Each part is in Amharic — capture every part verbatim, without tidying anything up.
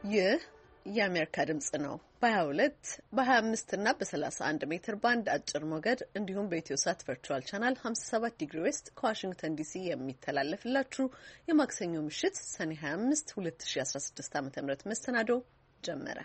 ይህ የአሜሪካ ድምጽ ነው። በ22 በ25 እና በ31 ሜትር ባንድ አጭር ሞገድ እንዲሁም በኢትዮ ሳት ቨርቹዋል ቻናል ሃምሳ ሰባት ዲግሪ ዌስት ከዋሽንግተን ዲሲ የሚተላለፍላችሁ የማክሰኞ ምሽት ሰኔ ሃያ አምስት ሁለት ሺ አስራ ስድስት ዓ.ም መሰናዶ ጀመረ።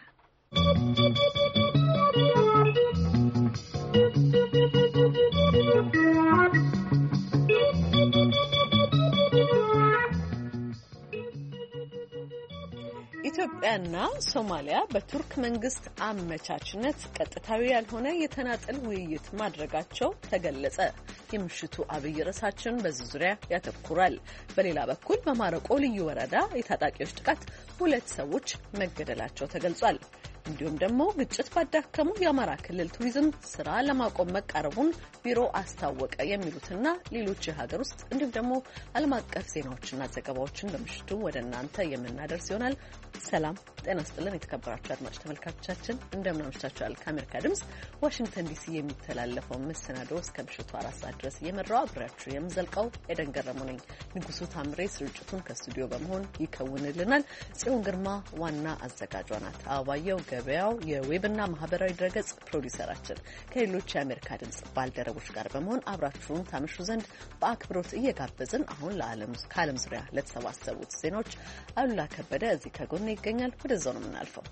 ኢትዮጵያና ሶማሊያ በቱርክ መንግስት አመቻችነት ቀጥታዊ ያልሆነ የተናጠል ውይይት ማድረጋቸው ተገለጸ። የምሽቱ አብይ ርዕሳችን በዚህ ዙሪያ ያተኩራል። በሌላ በኩል በማረቆ ልዩ ወረዳ የታጣቂዎች ጥቃት ሁለት ሰዎች መገደላቸው ተገልጿል። እንዲሁም ደግሞ ግጭት ባዳከሙ የአማራ ክልል ቱሪዝም ስራ ለማቆም መቃረቡን ቢሮ አስታወቀ የሚሉትና ሌሎች የሀገር ውስጥ እንዲሁም ደግሞ ዓለም አቀፍ ዜናዎችና ዘገባዎችን በምሽቱ ወደ እናንተ የምናደርስ ይሆናል። ሰላም ጤና ስጥልን። የተከበራችሁ አድማጭ ተመልካቾቻችን እንደምን አምሽታችኋል? ከአሜሪካ ድምጽ ዋሽንግተን ዲሲ የሚተላለፈው መሰናዶ እስከ ምሽቱ አራት ሰዓት ድረስ እየመራው አብሬያችሁ የምዘልቀው ኤደን ገረሙ ነኝ። ንጉሱ ታምሬ ስርጭቱን ከስቱዲዮ በመሆን ይከውንልናል። ጽዮን ግርማ ዋና አዘጋጇ ናት። አበባየው ገበያው የዌብና ማህበራዊ ድረገጽ ፕሮዲውሰራችን ከሌሎች የአሜሪካ ድምጽ ባልደረቦች ጋር በመሆን አብራችሁን ታምሹ ዘንድ በአክብሮት እየጋበዝን አሁን ለዓለም ከዓለም ዙሪያ ለተሰባሰቡት ዜናዎች አሉላ ከበደ እዚህ ከጎን ይገኛል። ወደዛው ነው የምናልፈው።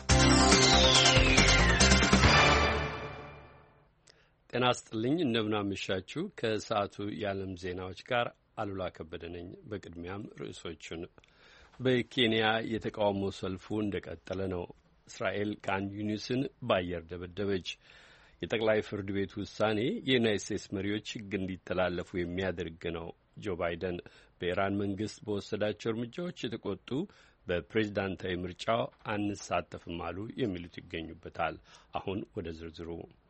ጤና ይስጥልኝ፣ እንደምን አመሻችሁ። ከሰዓቱ የዓለም ዜናዎች ጋር አሉላ ከበደ ነኝ። በቅድሚያም ርዕሶቹን። በኬንያ የተቃውሞ ሰልፉ እንደቀጠለ ነው። እስራኤል ካን ዩኒስን በአየር ደበደበች። የጠቅላይ ፍርድ ቤት ውሳኔ የዩናይት ስቴትስ መሪዎች ሕግ እንዲተላለፉ የሚያደርግ ነው። ጆ ባይደን በኢራን መንግስት በወሰዳቸው እርምጃዎች የተቆጡ በፕሬዝዳንታዊ ምርጫው አንሳተፍም አሉ የሚሉት ይገኙበታል። አሁን ወደ ዝርዝሩ።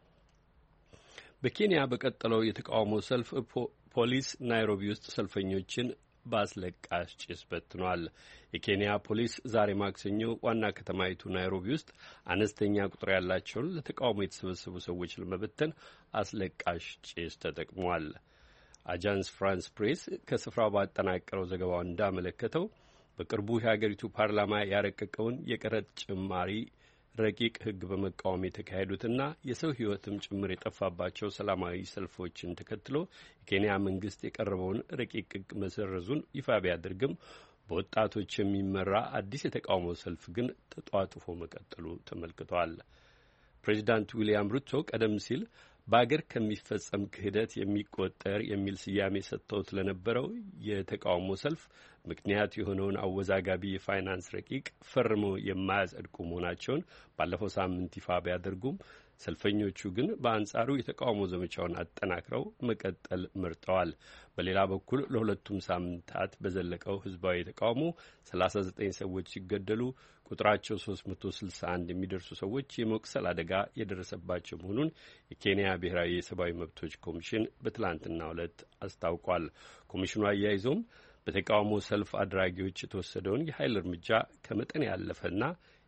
በኬንያ በቀጠለው የተቃውሞ ሰልፍ ፖሊስ ናይሮቢ ውስጥ ሰልፈኞችን በአስለቃሽ ጭስ በትኗል። የኬንያ ፖሊስ ዛሬ ማክሰኞ ዋና ከተማይቱ ናይሮቢ ውስጥ አነስተኛ ቁጥር ያላቸውን ለተቃውሞ የተሰበሰቡ ሰዎች ለመበተን አስለቃሽ ጭስ ተጠቅሟል። አጃንስ ፍራንስ ፕሬስ ከስፍራው ባጠናቀረው ዘገባው እንዳመለከተው በቅርቡ የሀገሪቱ ፓርላማ ያረቀቀውን የቀረጥ ጭማሪ ረቂቅ ሕግ በመቃወም የተካሄዱትና የሰው ሕይወትም ጭምር የጠፋባቸው ሰላማዊ ሰልፎችን ተከትሎ የኬንያ መንግስት የቀረበውን ረቂቅ ሕግ መሰረዙን ይፋ ቢያደርግም በወጣቶች የሚመራ አዲስ የተቃውሞ ሰልፍ ግን ተጧጡፎ መቀጠሉ ተመልክቷል። ፕሬዚዳንት ዊልያም ሩቶ ቀደም ሲል በአገር ከሚፈጸም ክህደት የሚቆጠር የሚል ስያሜ ሰጥተውት ለነበረው የተቃውሞ ሰልፍ ምክንያት የሆነውን አወዛጋቢ የፋይናንስ ረቂቅ ፈርመው የማያጸድቁ መሆናቸውን ባለፈው ሳምንት ይፋ ቢያደርጉም ሰልፈኞቹ ግን በአንጻሩ የተቃውሞ ዘመቻውን አጠናክረው መቀጠል መርጠዋል። በሌላ በኩል ለሁለቱም ሳምንታት በዘለቀው ህዝባዊ ተቃውሞ ሰላሳ ዘጠኝ ሰዎች ሲገደሉ ቁጥራቸው ሶስት መቶ ስልሳ አንድ የሚደርሱ ሰዎች የመቁሰል አደጋ የደረሰባቸው መሆኑን የኬንያ ብሔራዊ የሰብአዊ መብቶች ኮሚሽን በትላንትናው ዕለት አስታውቋል። ኮሚሽኑ አያይዞም በተቃውሞ ሰልፍ አድራጊዎች የተወሰደውን የኃይል እርምጃ ከመጠን ያለፈና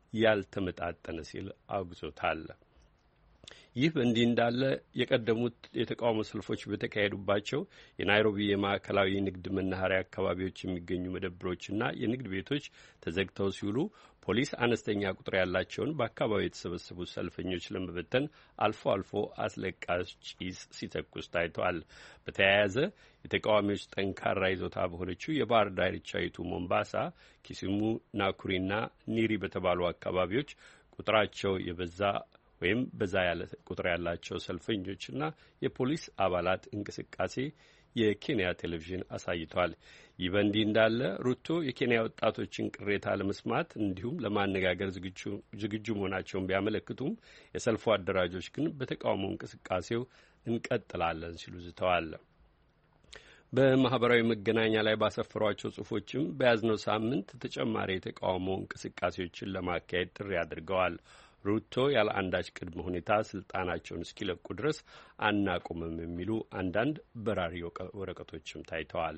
ያልተመጣጠነ ሲል አውግዞታል። ይህ በእንዲህ እንዳለ የቀደሙት የተቃውሞ ሰልፎች በተካሄዱባቸው የናይሮቢ የማዕከላዊ ንግድ መናኸሪያ አካባቢዎች የሚገኙ መደብሮችና የንግድ ቤቶች ተዘግተው ሲውሉ ፖሊስ አነስተኛ ቁጥር ያላቸውን በአካባቢው የተሰበሰቡ ሰልፈኞች ለመበተን አልፎ አልፎ አስለቃሽ ጭስ ሲተኩስ ታይቷል። በተያያዘ የተቃዋሚዎች ጠንካራ ይዞታ በሆነችው የባህር ዳርቻይቱ ሞምባሳ፣ ኪሲሙ፣ ናኩሪና ኒሪ በተባሉ አካባቢዎች ቁጥራቸው የበዛ ወይም በዛ ያለ ቁጥር ያላቸው ሰልፈኞችና የፖሊስ አባላት እንቅስቃሴ የኬንያ ቴሌቪዥን አሳይቷል። ይህ በእንዲህ እንዳለ ሩቶ የኬንያ ወጣቶችን ቅሬታ ለመስማት እንዲሁም ለማነጋገር ዝግጁ መሆናቸውን ቢያመለክቱም የሰልፉ አደራጆች ግን በተቃውሞ እንቅስቃሴው እንቀጥላለን ሲሉ ዝተዋል። በማህበራዊ መገናኛ ላይ ባሰፈሯቸው ጽሁፎችም በያዝነው ሳምንት ተጨማሪ የተቃውሞ እንቅስቃሴዎችን ለማካሄድ ጥሪ አድርገዋል። ሩቶ ያለ አንዳች ቅድመ ሁኔታ ስልጣናቸውን እስኪለቁ ድረስ አናቆምም የሚሉ አንዳንድ በራሪ ወረቀቶችም ታይተዋል።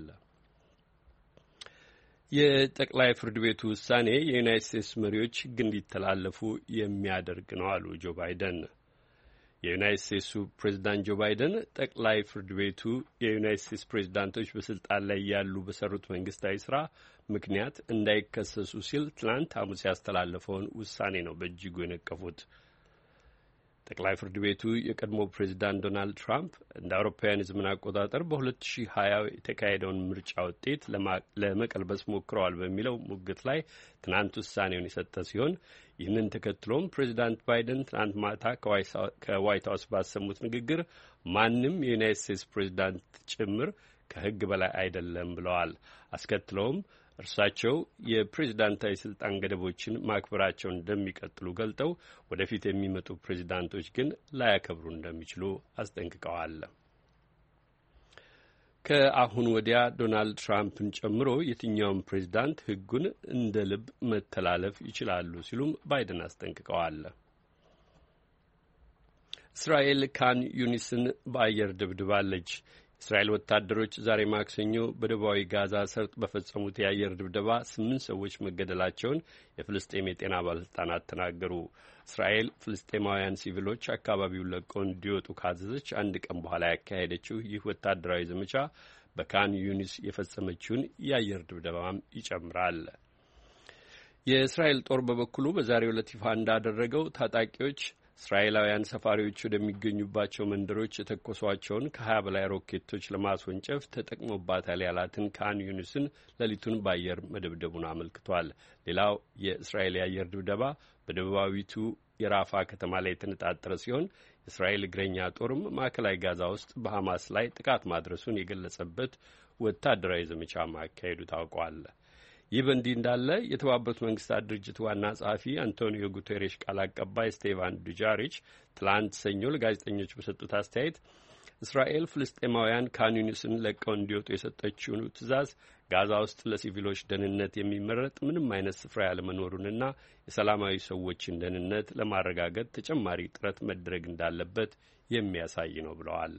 የጠቅላይ ፍርድ ቤቱ ውሳኔ የዩናይት ስቴትስ መሪዎች ሕግ እንዲተላለፉ የሚያደርግ ነው አሉ ጆ ባይደን። የዩናይትድ ስቴትሱ ፕሬዚዳንት ጆ ባይደን ጠቅላይ ፍርድ ቤቱ የዩናይትድ ስቴትስ ፕሬዚዳንቶች በስልጣን ላይ ያሉ በሰሩት መንግስታዊ ስራ ምክንያት እንዳይከሰሱ ሲል ትናንት ሐሙስ ያስተላለፈውን ውሳኔ ነው በእጅጉ የነቀፉት። ጠቅላይ ፍርድ ቤቱ የቀድሞ ፕሬዚዳንት ዶናልድ ትራምፕ እንደ አውሮፓውያን የዘመን አቆጣጠር በሁለት ሺህ ሀያ የተካሄደውን ምርጫ ውጤት ለመቀልበስ ሞክረዋል በሚለው ሙግት ላይ ትናንት ውሳኔውን የሰጠ ሲሆን ይህንን ተከትሎም ፕሬዚዳንት ባይደን ትናንት ማታ ከዋይት ሀውስ ባሰሙት ንግግር ማንም የዩናይትድ ስቴትስ ፕሬዚዳንት ጭምር ከሕግ በላይ አይደለም ብለዋል። አስከትለውም እርሳቸው የፕሬዝዳንታዊ ስልጣን ገደቦችን ማክበራቸውን እንደሚቀጥሉ ገልጠው ወደፊት የሚመጡ ፕሬዝዳንቶች ግን ላያከብሩ እንደሚችሉ አስጠንቅቀዋል። ከአሁን ወዲያ ዶናልድ ትራምፕን ጨምሮ የትኛውም ፕሬዝዳንት ሕጉን እንደ ልብ መተላለፍ ይችላሉ ሲሉም ባይደን አስጠንቅቀዋል። እስራኤል ካን ዩኒስን በአየር ደብድባለች። እስራኤል ወታደሮች ዛሬ ማክሰኞ በደቡባዊ ጋዛ ሰርጥ በፈጸሙት የአየር ድብደባ ስምንት ሰዎች መገደላቸውን የፍልስጤም የጤና ባለስልጣናት ተናገሩ። እስራኤል ፍልስጤማውያን ሲቪሎች አካባቢውን ለቀው እንዲወጡ ካዘዘች አንድ ቀን በኋላ ያካሄደችው ይህ ወታደራዊ ዘመቻ በካን ዩኒስ የፈጸመችውን የአየር ድብደባም ይጨምራል። የእስራኤል ጦር በበኩሉ በዛሬው ዕለት ይፋ እንዳደረገው ታጣቂዎች እስራኤላውያን ሰፋሪዎች ወደሚገኙባቸው መንደሮች የተኮሷቸውን ከሀያ በላይ ሮኬቶች ለማስወንጨፍ ተጠቅሞባታል ያላትን ካን ዩኒስን ሌሊቱን በአየር መደብደቡን አመልክቷል። ሌላው የእስራኤል የአየር ድብደባ በደቡባዊቱ የራፋ ከተማ ላይ የተነጣጠረ ሲሆን የእስራኤል እግረኛ ጦርም ማዕከላዊ ጋዛ ውስጥ በሐማስ ላይ ጥቃት ማድረሱን የገለጸበት ወታደራዊ ዘመቻ ማካሄዱ ታውቋል። ይህ በእንዲህ እንዳለ የተባበሩት መንግስታት ድርጅት ዋና ጸሐፊ አንቶኒዮ ጉቴሬሽ ቃል አቀባይ ስቴቫን ዱጃሪች ትላንት ሰኞ ለጋዜጠኞች በሰጡት አስተያየት እስራኤል ፍልስጤማውያን ካን ዩኒስን ለቀው እንዲወጡ የሰጠችውን ትዕዛዝ ጋዛ ውስጥ ለሲቪሎች ደህንነት የሚመረጥ ምንም አይነት ስፍራ ያለመኖሩንና የሰላማዊ ሰዎችን ደህንነት ለማረጋገጥ ተጨማሪ ጥረት መደረግ እንዳለበት የሚያሳይ ነው ብለዋል።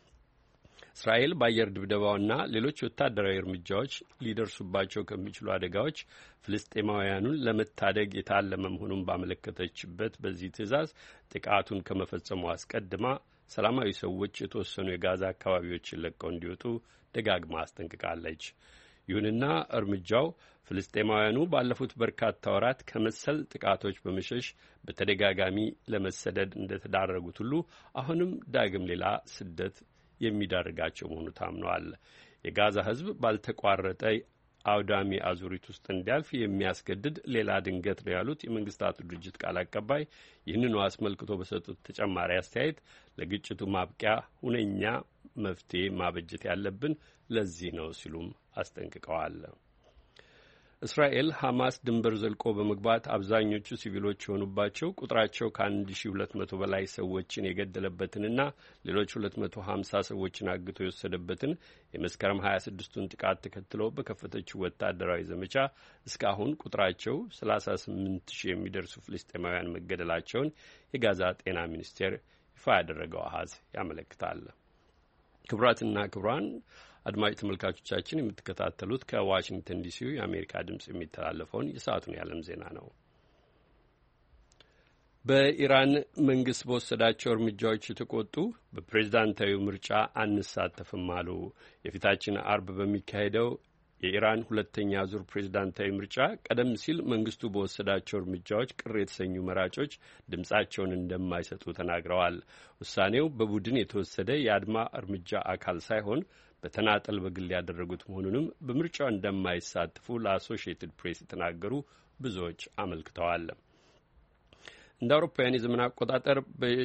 እስራኤል በአየር ድብደባውና ሌሎች ወታደራዊ እርምጃዎች ሊደርሱባቸው ከሚችሉ አደጋዎች ፍልስጤማውያኑን ለመታደግ የታለመ መሆኑን ባመለከተችበት በዚህ ትዕዛዝ ጥቃቱን ከመፈጸሙ አስቀድማ ሰላማዊ ሰዎች የተወሰኑ የጋዛ አካባቢዎችን ለቀው እንዲወጡ ደጋግማ አስጠንቅቃለች። ይሁንና እርምጃው ፍልስጤማውያኑ ባለፉት በርካታ ወራት ከመሰል ጥቃቶች በመሸሽ በተደጋጋሚ ለመሰደድ እንደተዳረጉት ሁሉ አሁንም ዳግም ሌላ ስደት የሚዳርጋቸው መሆኑ ታምነዋል። የጋዛ ሕዝብ ባልተቋረጠ አውዳሚ አዙሪት ውስጥ እንዲያልፍ የሚያስገድድ ሌላ ድንገት ነው ያሉት የመንግስታቱ ድርጅት ቃል አቀባይ ይህንኑ አስመልክቶ በሰጡት ተጨማሪ አስተያየት ለግጭቱ ማብቂያ ሁነኛ መፍትሄ ማበጀት ያለብን ለዚህ ነው ሲሉም አስጠንቅቀዋል። እስራኤል ሐማስ ድንበር ዘልቆ በመግባት አብዛኞቹ ሲቪሎች የሆኑባቸው ቁጥራቸው ከአንድ ሺ ሁለት መቶ በላይ ሰዎችን የገደለበትንና ሌሎች ሁለት መቶ ሀምሳ ሰዎችን አግቶ የወሰደበትን የመስከረም ሀያ ስድስቱን ጥቃት ተከትሎ በከፈተችው ወታደራዊ ዘመቻ እስካሁን ቁጥራቸው ሰላሳ ስምንት ሺህ የሚደርሱ ፍልስጤማውያን መገደላቸውን የጋዛ ጤና ሚኒስቴር ይፋ ያደረገው አሃዝ ያመለክታል። ክቡራትና ክቡራን አድማጭ ተመልካቾቻችን የምትከታተሉት ከዋሽንግተን ዲሲው የአሜሪካ ድምጽ የሚተላለፈውን የሰዓቱን የዓለም ዜና ነው። በኢራን መንግስት በወሰዳቸው እርምጃዎች የተቆጡ በፕሬዝዳንታዊው ምርጫ አንሳተፍም አሉ። የፊታችን አርብ በሚካሄደው የኢራን ሁለተኛ ዙር ፕሬዝዳንታዊ ምርጫ ቀደም ሲል መንግስቱ በወሰዳቸው እርምጃዎች ቅር የተሰኙ መራጮች ድምጻቸውን እንደማይሰጡ ተናግረዋል። ውሳኔው በቡድን የተወሰደ የአድማ እርምጃ አካል ሳይሆን በተናጠል በግል ያደረጉት መሆኑንም በምርጫው እንደማይሳተፉ ለአሶሺየትድ ፕሬስ የተናገሩ ብዙዎች አመልክተዋል። እንደ አውሮፓውያን የዘመን አቆጣጠር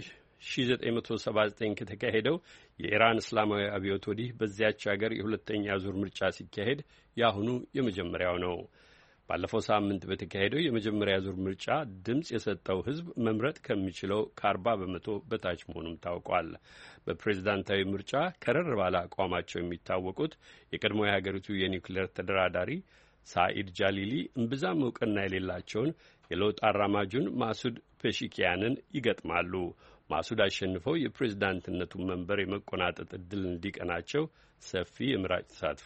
በ1979 ከተካሄደው የኢራን እስላማዊ አብዮት ወዲህ በዚያች ሀገር የሁለተኛ ዙር ምርጫ ሲካሄድ የአሁኑ የመጀመሪያው ነው። ባለፈው ሳምንት በተካሄደው የመጀመሪያ ዙር ምርጫ ድምጽ የሰጠው ሕዝብ መምረጥ ከሚችለው ከአርባ በመቶ በታች መሆኑም ታውቋል። በፕሬዝዳንታዊ ምርጫ ከረር ባለ አቋማቸው የሚታወቁት የቀድሞ የሀገሪቱ የኒውክሌር ተደራዳሪ ሳኢድ ጃሊሊ እምብዛም እውቅና የሌላቸውን የለውጥ አራማጁን ማሱድ ፔሺኪያንን ይገጥማሉ። ማሱድ አሸንፈው የፕሬዝዳንትነቱን መንበር የመቆናጠጥ እድል እንዲቀናቸው ሰፊ የምራጭ ተሳትፎ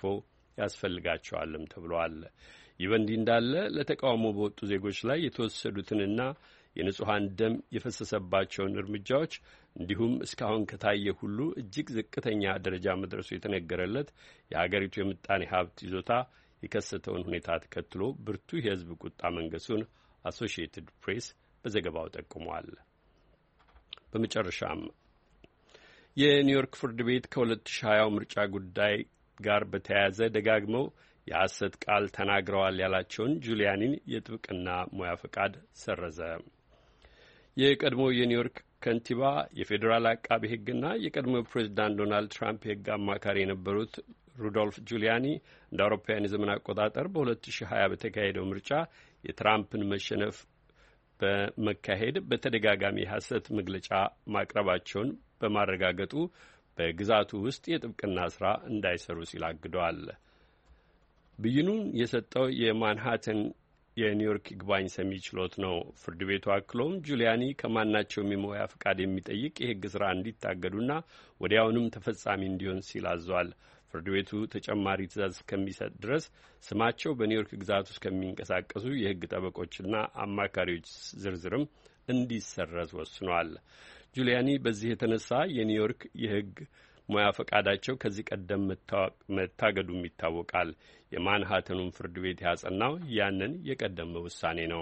ያስፈልጋቸዋልም ተብሏል። ይህ በእንዲህ እንዳለ ለተቃውሞ በወጡ ዜጎች ላይ የተወሰዱትንና የንጹሐን ደም የፈሰሰባቸውን እርምጃዎች እንዲሁም እስካሁን ከታየ ሁሉ እጅግ ዝቅተኛ ደረጃ መድረሱ የተነገረለት የሀገሪቱ የምጣኔ ሀብት ይዞታ የከሰተውን ሁኔታ ተከትሎ ብርቱ የሕዝብ ቁጣ መንገሱን አሶሺየትድ ፕሬስ በዘገባው ጠቁሟል። በመጨረሻም የኒውዮርክ ፍርድ ቤት ከሁለት ሺህ ሀያው ምርጫ ጉዳይ ጋር በተያያዘ ደጋግመው የሐሰት ቃል ተናግረዋል ያላቸውን ጁሊያኒን የጥብቅና ሙያ ፈቃድ ሰረዘ። የቀድሞ የኒውዮርክ ከንቲባ የፌዴራል አቃቤ ሕግና የቀድሞ ፕሬዚዳንት ዶናልድ ትራምፕ የሕግ አማካሪ የነበሩት ሩዶልፍ ጁሊያኒ እንደ አውሮፓውያን የዘመን አቆጣጠር በሁለት ሺህ ሀያ በተካሄደው ምርጫ የትራምፕን መሸነፍ በመካሄድ በተደጋጋሚ የሐሰት መግለጫ ማቅረባቸውን በማረጋገጡ በግዛቱ ውስጥ የጥብቅና ስራ እንዳይሰሩ ሲል አግደዋል። ብይኑን የሰጠው የማንሃተን የኒውዮርክ ይግባኝ ሰሚ ችሎት ነው። ፍርድ ቤቱ አክሎም ጁሊያኒ ከማናቸውም የሙያ ፈቃድ የሚጠይቅ የሕግ ስራ እንዲታገዱና ወዲያውንም ተፈጻሚ እንዲሆን ሲል አዟል። ፍርድ ቤቱ ተጨማሪ ትዕዛዝ እስከሚሰጥ ድረስ ስማቸው በኒውዮርክ ግዛት ውስጥ ከሚንቀሳቀሱ የሕግ ጠበቆችና አማካሪዎች ዝርዝርም እንዲሰረዝ ወስኗል። ጁሊያኒ በዚህ የተነሳ የኒውዮርክ የሕግ ሙያ ፈቃዳቸው ከዚህ ቀደም መታገዱም ይታወቃል። የማንሃተኑን ፍርድ ቤት ያጸናው ያንን የቀደመ ውሳኔ ነው።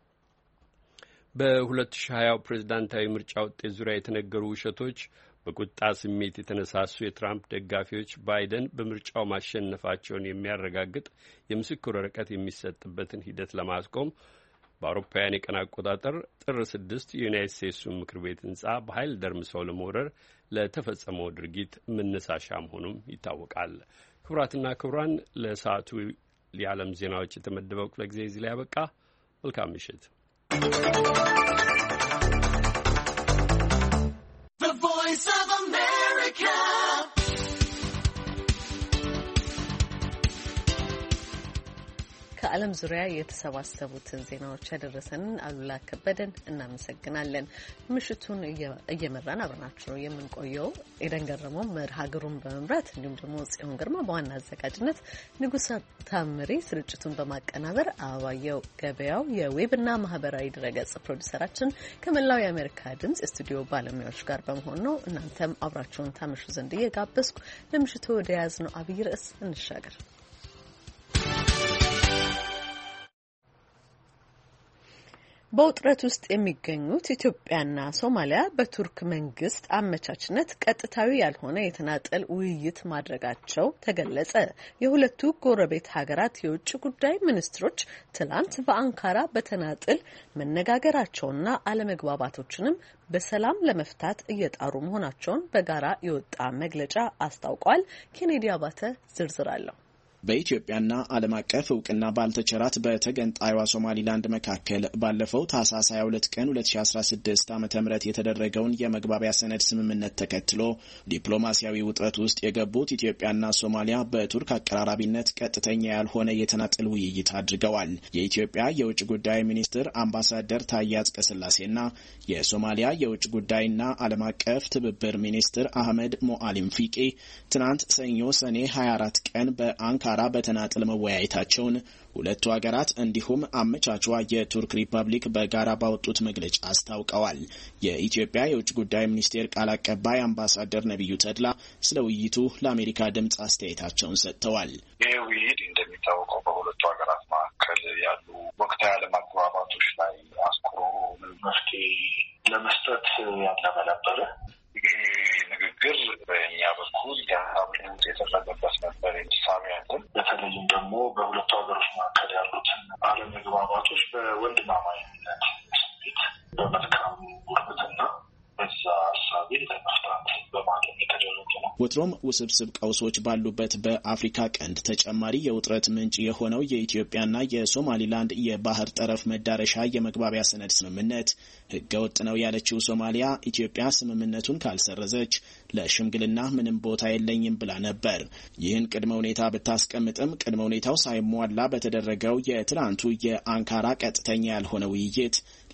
በሁለት ሺህ ሀያው ፕሬዝዳንታዊ ምርጫ ውጤት ዙሪያ የተነገሩ ውሸቶች በቁጣ ስሜት የተነሳሱ የትራምፕ ደጋፊዎች ባይደን በምርጫው ማሸነፋቸውን የሚያረጋግጥ የምስክር ወረቀት የሚሰጥበትን ሂደት ለማስቆም በአውሮፓውያን የቀን አቆጣጠር ጥር ስድስት የዩናይት ስቴትሱን ምክር ቤት ህንጻ በኃይል ደርምሰው ለመውረር ለተፈጸመው ድርጊት መነሳሻ መሆኑም ይታወቃል። ክቡራትና ክቡራን፣ ለሰዓቱ የዓለም ዜናዎች የተመደበው ክፍለ ጊዜ እዚህ ላይ ያበቃ። መልካም ምሽት። ከዓለም ዙሪያ የተሰባሰቡትን ዜናዎች ያደረሰንን አሉላ ከበደን እናመሰግናለን። ምሽቱን እየመራን አብረናችሁ ነው የምንቆየው። ኤደን ገረመው መርሃ ግብሩን በመምራት እንዲሁም ደግሞ ጽዮን ግርማ በዋና አዘጋጅነት፣ ንጉሥ ታምሪ ስርጭቱን በማቀናበር፣ አበባየው ገበያው የዌብና ማህበራዊ ድረገጽ ፕሮዲሰራችን ከመላው የአሜሪካ ድምጽ የስቱዲዮ ባለሙያዎች ጋር በመሆን ነው። እናንተም አብራችሁን ታመሹ ዘንድ እየጋበዝኩ ለምሽቱ ወደ ያዝነው አብይ ርዕስ እንሻገር። በውጥረት ውስጥ የሚገኙት ኢትዮጵያና ሶማሊያ በቱርክ መንግስት አመቻችነት ቀጥታዊ ያልሆነ የተናጠል ውይይት ማድረጋቸው ተገለጸ። የሁለቱ ጎረቤት ሀገራት የውጭ ጉዳይ ሚኒስትሮች ትላንት በአንካራ በተናጥል መነጋገራቸውና አለመግባባቶችንም በሰላም ለመፍታት እየጣሩ መሆናቸውን በጋራ የወጣ መግለጫ አስታውቋል። ኬኔዲ አባተ ዝርዝር አለው። በኢትዮጵያና ዓለም አቀፍ እውቅና ባልተቸራት በተገንጣይዋ ሶማሊላንድ መካከል ባለፈው ታህሳስ ሃያ ሁለት ቀን ሁለት ሺ አስራ ስድስት ዓመተ ምህረት የተደረገውን የመግባቢያ ሰነድ ስምምነት ተከትሎ ዲፕሎማሲያዊ ውጥረት ውስጥ የገቡት ኢትዮጵያና ሶማሊያ በቱርክ አቀራራቢነት ቀጥተኛ ያልሆነ የተናጠል ውይይት አድርገዋል። የኢትዮጵያ የውጭ ጉዳይ ሚኒስትር አምባሳደር ታዬ አጽቀሥላሴና የሶማሊያ የውጭ ጉዳይና ዓለም አቀፍ ትብብር ሚኒስትር አህመድ ሞአሊም ፊቂ ትናንት ሰኞ ሰኔ ሃያ አራት ቀን በአንካራ በተናጥል መወያየታቸውን ሁለቱ ሀገራት እንዲሁም አመቻቿ የቱርክ ሪፐብሊክ በጋራ ባወጡት መግለጫ አስታውቀዋል። የኢትዮጵያ የውጭ ጉዳይ ሚኒስቴር ቃል አቀባይ አምባሳደር ነቢዩ ተድላ ስለ ውይይቱ ለአሜሪካ ድምጽ አስተያየታቸውን ሰጥተዋል። ይህ ውይይት እንደሚታወቀው በሁለቱ ሀገራት መካከል ያሉ ወቅታዊ አለመግባባቶች ላይ አስኩሮ መፍትሄ ለመስጠት ያለመ ነበረ። ይህ ንግግር በእኛ በኩል የሀሳብ ለውጥ የተደረገበት ነበር የሚሳብ ያለን በተለይም ደግሞ በሁለቱ ሀገሮች መካከል ያሉትን አለመግባባቶች በወንድማማኝነት ስሜት በመልካም ጉርብትና በዛ ሀሳቤ ለመፍታት በማለም የተደረገ ነው። ወትሮም ውስብስብ ቀውሶች ባሉበት በአፍሪካ ቀንድ ተጨማሪ የውጥረት ምንጭ የሆነው የኢትዮጵያና የሶማሊላንድ የባህር ጠረፍ መዳረሻ የመግባቢያ ሰነድ ስምምነት ህገወጥ ነው ያለችው ሶማሊያ ኢትዮጵያ ስምምነቱን ካልሰረዘች ለሽምግልና ምንም ቦታ የለኝም ብላ ነበር። ይህን ቅድመ ሁኔታ ብታስቀምጥም ቅድመ ሁኔታው ሳይሟላ በተደረገው የትናንቱ የአንካራ ቀጥተኛ ያልሆነ ውይይት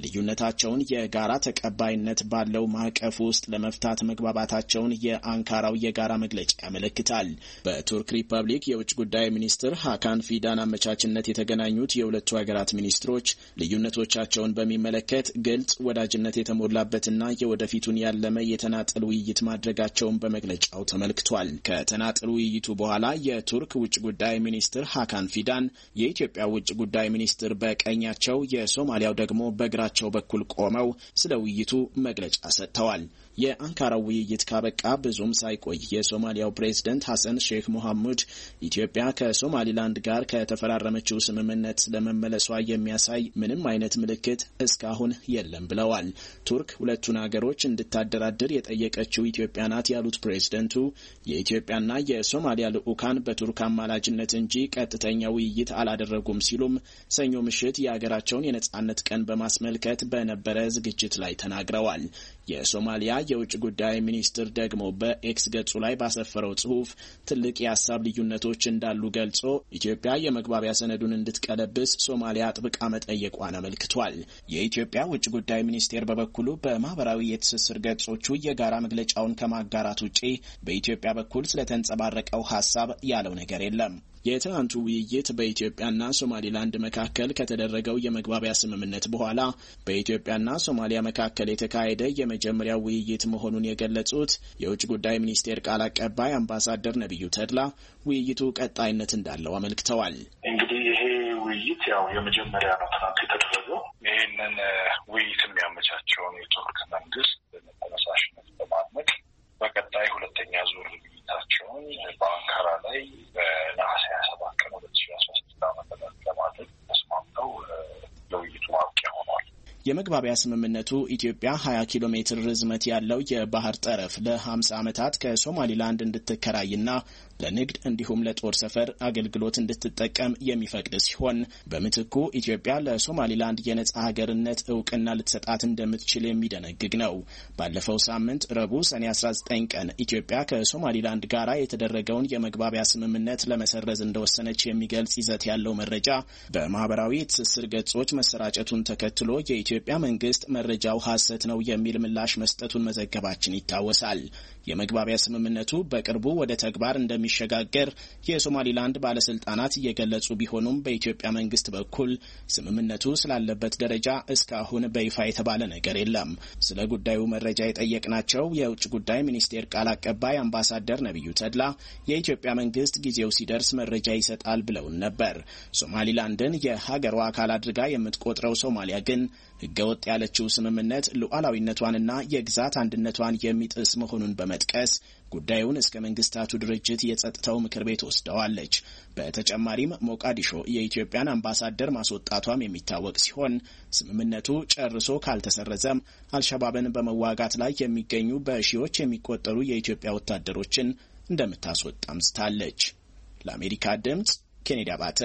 ልዩነታቸውን የጋራ ተቀባይነት ባለው ማዕቀፍ ውስጥ ለመፍታት መግባባታቸውን የአንካራው የጋራ መግለጫ ያመለክታል። በቱርክ ሪፐብሊክ የውጭ ጉዳይ ሚኒስትር ሃካን ፊዳን አመቻችነት የተገናኙት የሁለቱ ሀገራት ሚኒስትሮች ልዩነቶቻቸውን በሚመለከት ግልጽ፣ ወዳጅነት የተሞላበትና የወደፊቱን ያለመ የተናጠል ውይይት ማድረጋቸውን በመግለጫው ተመልክቷል። ከተናጠል ውይይቱ በኋላ የቱርክ ውጭ ጉዳይ ሚኒስትር ሃካን ፊዳን የኢትዮጵያ ውጭ ጉዳይ ሚኒስትር በቀኛቸው የሶማሊያው ደግሞ በግራቸው በኩል ቆመው ስለ ውይይቱ መግለጫ ሰጥተዋል። የአንካራው ውይይት ካበቃ ብዙም ሳይቆይ የሶማሊያው ፕሬዝደንት ሐሰን ሼክ መሐሙድ ኢትዮጵያ ከሶማሊላንድ ጋር ከተፈራረመችው ስምምነት ስለመመለሷ የሚያሳይ ምንም አይነት ምልክት እስካሁን የለም ብለዋል። ቱርክ ሁለቱን ሀገሮች እንድታደራድር የጠየቀችው ኢትዮጵያ ናት ያሉት ፕሬዝደንቱ የኢትዮጵያና የሶማሊያ ልዑካን በቱርክ አማላጅነት እንጂ ቀጥተኛ ውይይት አላደረጉም ሲሉም ሰኞ ምሽት የሀገራቸውን የነጻነት ቀን በማስመልከት በነበረ ዝግጅት ላይ ተናግረዋል። የሶማሊያ የውጭ ጉዳይ ሚኒስትር ደግሞ በኤክስ ገጹ ላይ ባሰፈረው ጽሑፍ ትልቅ የሀሳብ ልዩነቶች እንዳሉ ገልጾ ኢትዮጵያ የመግባቢያ ሰነዱን እንድትቀለብስ ሶማሊያ ጥብቃ መጠየቋን አመልክቷል። የኢትዮጵያ ውጭ ጉዳይ ሚኒስቴር በበኩሉ በማህበራዊ የትስስር ገጾቹ የጋራ መግለጫውን ከማጋራት ውጪ በኢትዮጵያ በኩል ስለተንጸባረቀው ሀሳብ ያለው ነገር የለም። የትናንቱ ውይይት በኢትዮጵያና ሶማሊላንድ መካከል ከተደረገው የመግባቢያ ስምምነት በኋላ በኢትዮጵያና ሶማሊያ መካከል የተካሄደ የመጀመሪያው ውይይት መሆኑን የገለጹት የውጭ ጉዳይ ሚኒስቴር ቃል አቀባይ አምባሳደር ነቢዩ ተድላ ውይይቱ ቀጣይነት እንዳለው አመልክተዋል። እንግዲህ ይሄ ውይይት ያው የመጀመሪያ ነው ትናንት የተደረገው። ይህንን ውይይት የሚያመቻቸውን የቱርክ መንግስት ተነሳሽነት በማድነቅ በቀጣይ ሁለተኛ ዙር ውይይታቸውን በአንካራ ላይ በነሐሴ ሀያ ሰባት ቀን ሁለት ሺ አስራ ስድስት ዓመተ ምህረት ለማድረግ ተስማምተው ለውይይቱ ማብቂያ ሆኗል። የመግባቢያ ስምምነቱ ኢትዮጵያ ሀያ ኪሎ ሜትር ርዝመት ያለው የባህር ጠረፍ ለሀምሳ ዓመታት ከሶማሊላንድ እንድትከራይና ለንግድ እንዲሁም ለጦር ሰፈር አገልግሎት እንድትጠቀም የሚፈቅድ ሲሆን በምትኩ ኢትዮጵያ ለሶማሊላንድ የነጻ ሀገርነት እውቅና ልትሰጣት እንደምትችል የሚደነግግ ነው። ባለፈው ሳምንት ረቡዕ ሰኔ አስራ ዘጠኝ ቀን ኢትዮጵያ ከሶማሊላንድ ጋር የተደረገውን የመግባቢያ ስምምነት ለመሰረዝ እንደወሰነች የሚገልጽ ይዘት ያለው መረጃ በማህበራዊ የትስስር ገጾች መሰራጨቱን ተከትሎ የኢትዮጵያ መንግስት መረጃው ሐሰት ነው የሚል ምላሽ መስጠቱን መዘገባችን ይታወሳል። የመግባቢያ ስምምነቱ በቅርቡ ወደ ተግባር እንደሚሸጋገር የሶማሊላንድ ባለስልጣናት እየገለጹ ቢሆኑም በኢትዮጵያ መንግስት በኩል ስምምነቱ ስላለበት ደረጃ እስካሁን በይፋ የተባለ ነገር የለም። ስለ ጉዳዩ መረጃ የጠየቅናቸው የውጭ ጉዳይ ሚኒስቴር ቃል አቀባይ አምባሳደር ነቢዩ ተድላ የኢትዮጵያ መንግስት ጊዜው ሲደርስ መረጃ ይሰጣል ብለውን ነበር። ሶማሊላንድን የሀገሯ አካል አድርጋ የምትቆጥረው ሶማሊያ ግን ህገወጥ ያለችው ስምምነት ሉዓላዊነቷንና የግዛት አንድነቷን የሚጥስ መሆኑን በመጥቀስ ጉዳዩን እስከ መንግስታቱ ድርጅት የጸጥታው ምክር ቤት ወስደዋለች። በተጨማሪም ሞቃዲሾ የኢትዮጵያን አምባሳደር ማስወጣቷም የሚታወቅ ሲሆን ስምምነቱ ጨርሶ ካልተሰረዘም አልሸባብን በመዋጋት ላይ የሚገኙ በሺዎች የሚቆጠሩ የኢትዮጵያ ወታደሮችን እንደምታስወጣም ስታለች። ለአሜሪካ ድምጽ ኬኔዲ አባተ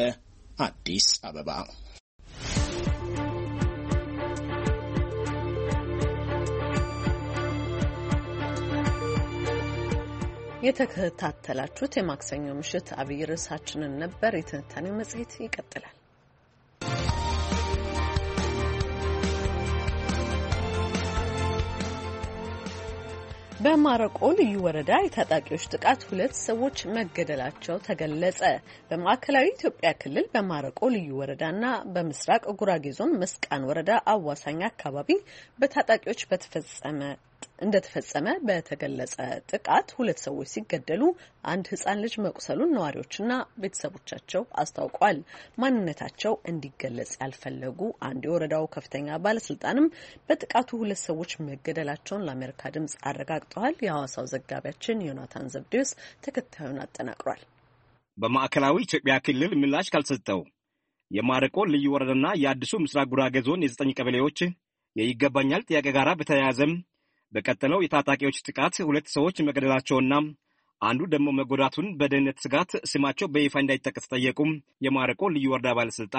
አዲስ አበባ። የተከታተላችሁት የማክሰኞ ምሽት አብይ ርዕሳችንን ነበር። የትንታኔው መጽሔት ይቀጥላል። በማረቆ ልዩ ወረዳ የታጣቂዎች ጥቃት ሁለት ሰዎች መገደላቸው ተገለጸ። በማዕከላዊ ኢትዮጵያ ክልል በማረቆ ልዩ ወረዳና በምስራቅ ጉራጌ ዞን መስቃን ወረዳ አዋሳኝ አካባቢ በታጣቂዎች በተፈጸመ እንደተፈጸመ በተገለጸ ጥቃት ሁለት ሰዎች ሲገደሉ አንድ ሕፃን ልጅ መቁሰሉን ነዋሪዎችና ቤተሰቦቻቸው አስታውቀዋል። ማንነታቸው እንዲገለጽ ያልፈለጉ አንድ የወረዳው ከፍተኛ ባለስልጣንም በጥቃቱ ሁለት ሰዎች መገደላቸውን ለአሜሪካ ድምጽ አረጋግጠዋል። የሐዋሳው ዘጋቢያችን ዮናታን ዘብዴዎስ ተከታዩን አጠናቅሯል። በማዕከላዊ ኢትዮጵያ ክልል ምላሽ ካልሰጠው የማረቆ ልዩ ወረዳና የአዲሱ ምስራቅ ጉራጌ ዞን የዘጠኝ ቀበሌዎች የይገባኛል ጥያቄ ጋራ በተያያዘም በቀጠለው የታጣቂዎች ጥቃት ሁለት ሰዎች መገደላቸውና አንዱ ደግሞ መጎዳቱን በደህንነት ስጋት ስማቸው በይፋ እንዳይጠቀስ ጠየቁም የማረቆ ልዩ ወረዳ ባለስልጣን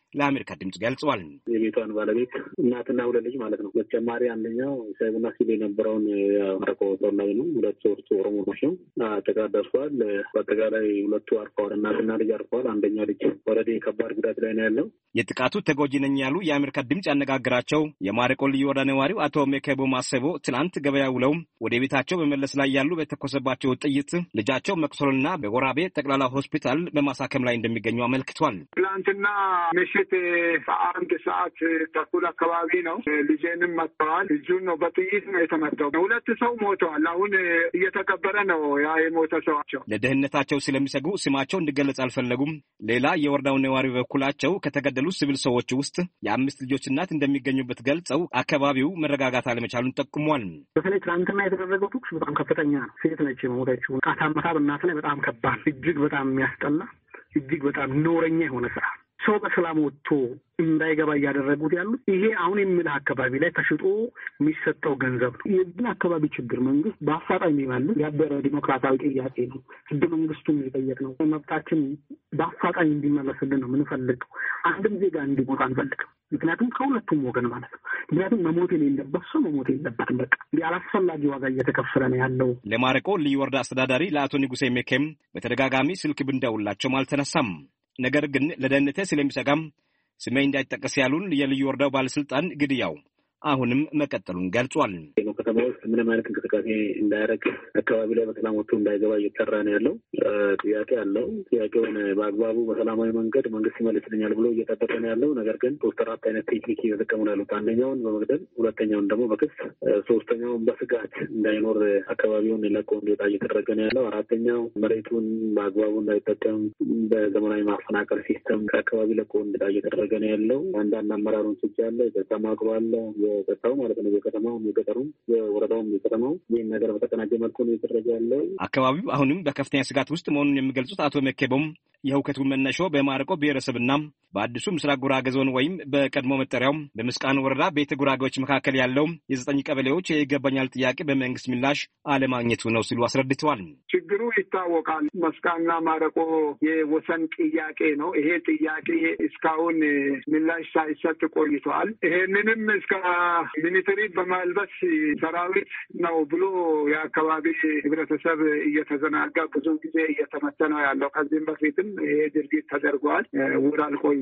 ለአሜሪካ ድምጽ ገልጸዋል። የቤቷን ባለቤት እናትና ሁለት ልጅ ማለት ነው። በተጨማሪ አንደኛው ሳይቡና ሲል የነበረውን ማረቆ ተወላጅ ነው። ሁለት ሶስት ኦሮሞ ናቸው። አጠቃላይ ደርሷል። በአጠቃላይ ሁለቱ አርፈዋል። እናትና ልጅ አርፈዋል። አንደኛ ልጅ ወረዴ ከባድ ጉዳት ላይ ነው ያለው። የጥቃቱ ተጎጂ ነኝ ያሉ የአሜሪካ ድምጽ ያነጋገራቸው የማረቆ ልዩ ወረዳ ነዋሪው አቶ ሜከቦ ማሰቦ ትናንት ገበያ ውለው ወደ ቤታቸው በመለስ ላይ ያሉ በተኮሰባቸው ጥይት ልጃቸው መቁሰሉና በወራቤ ጠቅላላ ሆስፒታል በማሳከም ላይ እንደሚገኙ አመልክቷል። ትናንትና ምሽት በአንድ ሰዓት ተኩል አካባቢ ነው። ልጄንም መጥተዋል። ልጁን ነው በጥይት ነው የተመታው። ሁለት ሰው ሞተዋል። አሁን እየተቀበረ ነው ያ የሞተ ሰዋቸው። ለደህንነታቸው ስለሚሰጉ ስማቸው እንዲገለጽ አልፈለጉም። ሌላ የወረዳው ነዋሪ በኩላቸው ከተገደሉ ሲቪል ሰዎች ውስጥ የአምስት ልጆች እናት እንደሚገኙበት ገልጸው አካባቢው መረጋጋት አለመቻሉን ጠቁሟል። በተለይ ትናንትና የተደረገው ተኩስ በጣም ከፍተኛ ነው። ሴት ነች የሞተችው። ቃታ መሳብ እናት ላይ በጣም ከባድ፣ እጅግ በጣም የሚያስጠላ፣ እጅግ በጣም ኖረኛ የሆነ ስራ ሰው በሰላም ወጥቶ እንዳይገባ እያደረጉት ያሉት ይሄ አሁን የሚል አካባቢ ላይ ተሽጦ የሚሰጠው ገንዘብ ነው። የዚህ አካባቢ ችግር መንግስት በአፋጣኝ የሚመልስ ያበረ ዲሞክራሲያዊ ጥያቄ ነው። ህገ መንግስቱን የጠየቅነው መብታችን በአፋጣኝ እንዲመለስልን ነው የምንፈልገው። አንድም ዜጋ እንዲሞት አንፈልግም። ምክንያቱም ከሁለቱም ወገን ማለት ነው። ምክንያቱም መሞት የሌለበት ሰው መሞት የለበትም። በቃ አላስፈላጊ ዋጋ እየተከፈለ ነው ያለው። ለማረቆ ልዩ ወረዳ አስተዳዳሪ ለአቶ ንጉሴ ሜኬም በተደጋጋሚ ስልክ ብንደውላቸውም አልተነሳም። ነገር ግን ለደህንነቴ ስለሚሰጋም ስሜ እንዳይጠቀስ ያሉን የልዩ ወረዳው ባለስልጣን ግድያው አሁንም መቀጠሉን ገልጿል። ከተማ ውስጥ ምንም አይነት እንቅስቃሴ እንዳያደርግ አካባቢ ላይ በሰላም ወጥቶ እንዳይገባ እየተሰራ ነው ያለው። ጥያቄ አለው። ጥያቄውን በአግባቡ በሰላማዊ መንገድ መንግስት ይመልስልኛል ብሎ እየጠበቀ ነው ያለው። ነገር ግን ሶስት አራት አይነት ቴክኒክ እየተጠቀሙ ነው ያሉት። አንደኛውን በመግደል፣ ሁለተኛውን ደግሞ በክስ፣ ሶስተኛውን በስጋት እንዳይኖር አካባቢውን ለቆ እንዲወጣ እየተደረገ ነው ያለው። አራተኛው መሬቱን በአግባቡ እንዳይጠቀም በዘመናዊ ማፈናቀል ሲስተም ከአካባቢ ለቆ እንዲወጣ እየተደረገ ነው ያለው። አንዳንድ አመራሮች እጅ ያለ የጸጥታ መዋቅሩ አለ። የጸጥታው ማለት ነው የከተማው የገጠሩም የወረዳውም የከተማው ይህን ነገር በተቀናጀ መልኩ ነው እየተደረገ ያለው። አካባቢው አሁንም በከፍተኛ ስጋት ውስጥ መሆኑን የሚገልጹት አቶ መኬቦም የሁከቱ መነሾ በማረቆ ብሔረሰብና በአዲሱ ምስራቅ ጉራጌ ዞን ወይም በቀድሞ መጠሪያው በመስቃን ወረዳ ቤተ ጉራጌዎች መካከል ያለው የዘጠኝ ቀበሌዎች የይገባኛል ጥያቄ በመንግስት ምላሽ አለማግኘቱ ነው ሲሉ አስረድተዋል። ችግሩ ይታወቃል። መስቃንና ማረቆ የወሰን ጥያቄ ነው። ይሄ ጥያቄ እስካሁን ምላሽ ሳይሰጥ ቆይቷል። ይሄንንም እስከ ሚኒስትሪ በማልበስ ሰራዊት ነው ብሎ የአካባቢ ህብረተሰብ እየተዘናጋ ብዙ ጊዜ እየተመተ ነው ያለው። ከዚህም በፊትም ይሄ ድርጊት ተደርጓል። ውል አልቆየም።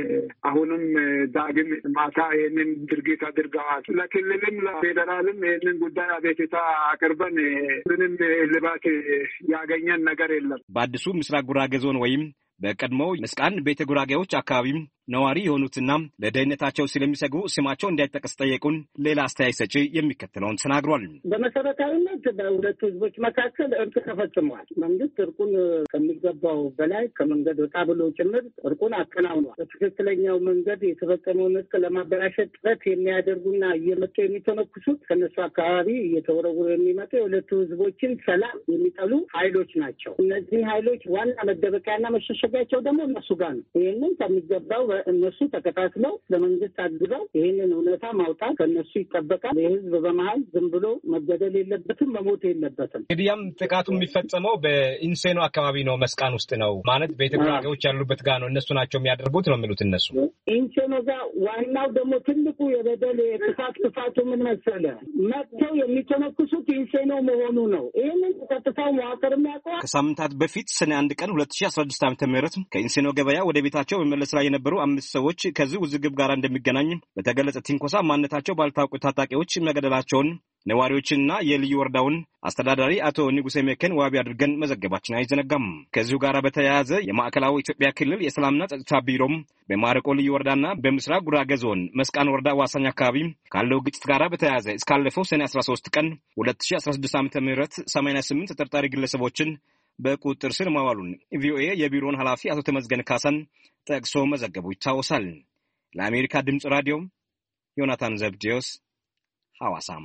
አሁንም ዳግም ማታ ይህንን ድርጊት አድርገዋል። ለክልልም ለፌዴራልም ይህንን ጉዳይ አቤቱታ አቅርበን ምንም እልባት ያገኘን ነገር የለም። በአዲሱ ምስራቅ ጉራጌ ዞን ወይም በቀድሞው መስቃን ቤተ ጉራጌዎች አካባቢ ነዋሪ የሆኑትና ለደህንነታቸው ስለሚሰጉ ስማቸው እንዳይጠቀስ ጠየቁን ሌላ አስተያየት ሰጪ የሚከተለውን ተናግሯል። በመሰረታዊነት በሁለቱ ህዝቦች መካከል እርቅ ተፈጽሟል። መንግስት እርቁን ከሚገባው በላይ ከመንገድ ወጣ ብሎ ጭምር እርቁን አከናውኗል። በትክክለኛው መንገድ የተፈጸመውን እርቅ ለማበላሸት ጥረት የሚያደርጉና እየመጡ የሚተነኩሱት ከነሱ አካባቢ እየተወረወሩ የሚመጡ የሁለቱ ህዝቦችን ሰላም የሚጠሉ ኃይሎች ናቸው። እነዚህ ኃይሎች ዋና መደበቂያና መሸሸጊያቸው ደግሞ እነሱ ጋር ነው። ይህንን ከሚገባው እነሱ ተከታትለው ለመንግስት አግዘው ይህንን እውነታ ማውጣት ከእነሱ ይጠበቃል። የህዝብ በመሀል ዝም ብሎ መገደል የለበትም፣ መሞት የለበትም። እንግዲያም ጥቃቱ የሚፈጸመው በኢንሴኖ አካባቢ ነው፣ መስቃን ውስጥ ነው ማለት ቤተ ጉራጌዎች ያሉበት ጋር ነው። እነሱ ናቸው የሚያደርጉት ነው የሚሉት እነሱ። ኢንሴኖ ጋር ዋናው ደግሞ ትልቁ የበደል የጥፋት ጥፋቱ ምን መሰለ፣ መጥተው የሚተነኩሱት ኢንሴኖ መሆኑ ነው። ይህንን ቀጥታው መዋቅር የሚያውቀዋል። ከሳምንታት በፊት ሰኔ አንድ ቀን ሁለት ሺህ አስራ ስድስት ዓመተ ምህረት ከኢንሴኖ ገበያ ወደ ቤታቸው በመለስ ላይ የነበሩ አምስት ሰዎች ከዚህ ውዝግብ ጋር እንደሚገናኝ በተገለጸ ትንኮሳ ማንነታቸው ባልታወቁ ታጣቂዎች መገደላቸውን ነዋሪዎችንና የልዩ ወረዳውን አስተዳዳሪ አቶ ንጉሴ ሜከን ዋቢ አድርገን መዘገባችን አይዘነጋም። ከዚሁ ጋር በተያያዘ የማዕከላዊ ኢትዮጵያ ክልል የሰላምና ጸጥታ ቢሮም በማረቆ ልዩ ወረዳና በምስራቅ ጉራጌ ዞን መስቃን ወረዳ ዋሳኝ አካባቢ ካለው ግጭት ጋር በተያያዘ እስካለፈው ሰኔ አስራ ሶስት ቀን ሁለት ሺህ አስራ ስድስት ዓመተ ምህረት ሰማንያ ስምንት ተጠርጣሪ ግለሰቦችን በቁጥጥር ስር ማዋሉን ቪኦኤ የቢሮውን ኃላፊ አቶ ተመዝገን ካሳን ጠቅሶ መዘገቡ ይታወሳል። ለአሜሪካ ድምፅ ራዲዮ ዮናታን ዘብዴዎስ ሐዋሳም።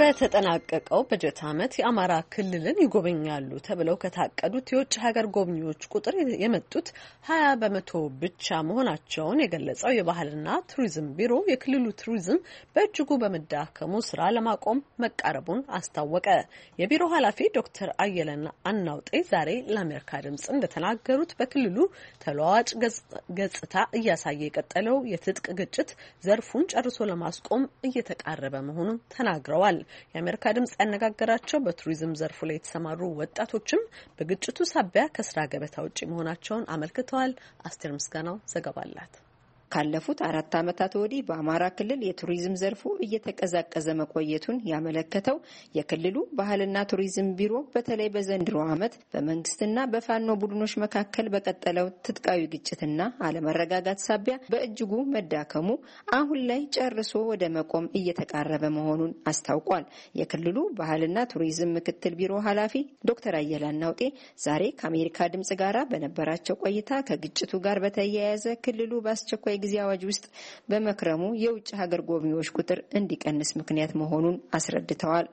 በተጠናቀቀው በጀት ዓመት የአማራ ክልልን ይጎበኛሉ ተብለው ከታቀዱት የውጭ ሀገር ጎብኚዎች ቁጥር የመጡት ሀያ በመቶ ብቻ መሆናቸውን የገለጸው የባህልና ቱሪዝም ቢሮ የክልሉ ቱሪዝም በእጅጉ በመዳከሙ ስራ ለማቆም መቃረቡን አስታወቀ። የቢሮ ኃላፊ ዶክተር አየለና አናውጤ ዛሬ ለአሜሪካ ድምጽ እንደተናገሩት በክልሉ ተለዋዋጭ ገጽታ እያሳየ የቀጠለው የትጥቅ ግጭት ዘርፉን ጨርሶ ለማስቆም እየተቃረበ መሆኑን ተናግረዋል። የአሜሪካ ድምጽ ያነጋገራቸው በቱሪዝም ዘርፉ ላይ የተሰማሩ ወጣቶችም በግጭቱ ሳቢያ ከስራ ገበታ ውጪ መሆናቸውን አመልክተዋል። አስቴር ምስጋናው ዘገባ አላት። ካለፉት አራት ዓመታት ወዲህ በአማራ ክልል የቱሪዝም ዘርፉ እየተቀዛቀዘ መቆየቱን ያመለከተው የክልሉ ባህልና ቱሪዝም ቢሮ በተለይ በዘንድሮ ዓመት በመንግስትና በፋኖ ቡድኖች መካከል በቀጠለው ትጥቃዊ ግጭትና አለመረጋጋት ሳቢያ በእጅጉ መዳከሙ አሁን ላይ ጨርሶ ወደ መቆም እየተቃረበ መሆኑን አስታውቋል። የክልሉ ባህልና ቱሪዝም ምክትል ቢሮ ኃላፊ ዶክተር አየለ አናውጤ ዛሬ ከአሜሪካ ድምጽ ጋር በነበራቸው ቆይታ ከግጭቱ ጋር በተያያዘ ክልሉ በአስቸኳይ ጊዜ አዋጅ ውስጥ በመክረሙ የውጭ ሀገር ጎብኚዎች ቁጥር እንዲቀንስ ምክንያት መሆኑን አስረድተዋል።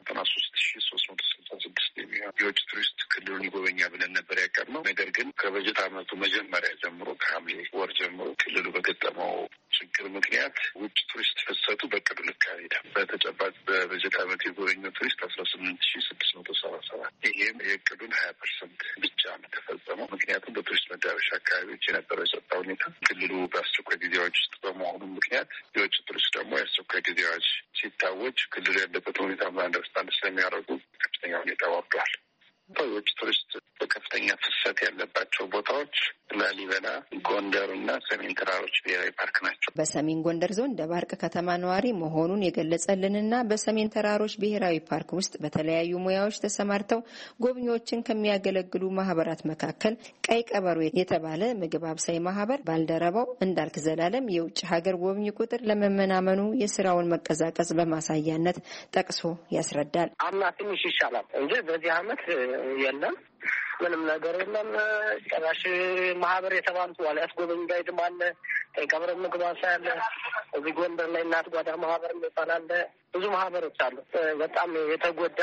የውጭ ቱሪስት ክልሉን ይጎበኛ ብለን ነበር ያቀርነው። ነገር ግን ከበጀት ዓመቱ መጀመሪያ ጀምሮ ከሐምሌ ወር ጀምሮ ክልሉ በገጠመው ችግር ምክንያት ውጭ ቱሪስት ፍሰቱ በቅዱ ልክ አይሄድም። በተጨባጭ በበጀት ዓመት የጎበኘው ቱሪስት አስራ ስምንት ሺ ስድስት መቶ ሰባ ሰባት ይሄም የእቅዱን ሀያ ፐርሰንት ብቻ ነው ተፈጸመው። ምክንያቱም በቱሪስት መዳረሻ አካባቢዎች የነበረው የጸጥታ ሁኔታ ክልሉ በአስቸኳይ ጊዜ አዋጅ ውስጥ በመሆኑ ምክንያት የውጭ ቱሪስት ደግሞ የአስቸኳይ ጊዜ አዋጅ ሲታወጅ ክልሉ ያለበት ሁኔታ አንደርስታንድ ስለሚያደርጉ ከፍተኛ ሁኔታ ወርዷል። የውጭ ቱሪስት በከፍተኛ ፍሰት ያለባቸው ቦታዎች ላሊበላ፣ ጎንደር እና ሰሜን ተራሮች ብሔራዊ ፓርክ ናቸው። በሰሜን ጎንደር ዞን ደባርቅ ከተማ ነዋሪ መሆኑን የገለጸልንና በሰሜን ተራሮች ብሔራዊ ፓርክ ውስጥ በተለያዩ ሙያዎች ተሰማርተው ጎብኚዎችን ከሚያገለግሉ ማህበራት መካከል ቀይ ቀበሮ የተባለ ምግብ አብሳይ ማህበር ባልደረባው እንዳልክ ዘላለም የውጭ ሀገር ጎብኚ ቁጥር ለመመናመኑ የስራውን መቀዛቀዝ በማሳያነት ጠቅሶ ያስረዳል። አምና ትንሽ ይሻላል እንጂ በዚህ አመት የለም፣ ምንም ነገር የለም። ጨራሽ ማህበር የተባሉት ዋልያስ ጎበኝ ጋይድም አለ፣ ቀይ ቀበሮ ምግብ አብሳይ አለ፣ እዚህ ጎንደር ላይ እናት ጓዳ ማህበር ይባላል። ብዙ ማህበሮች አሉ። በጣም የተጎዳ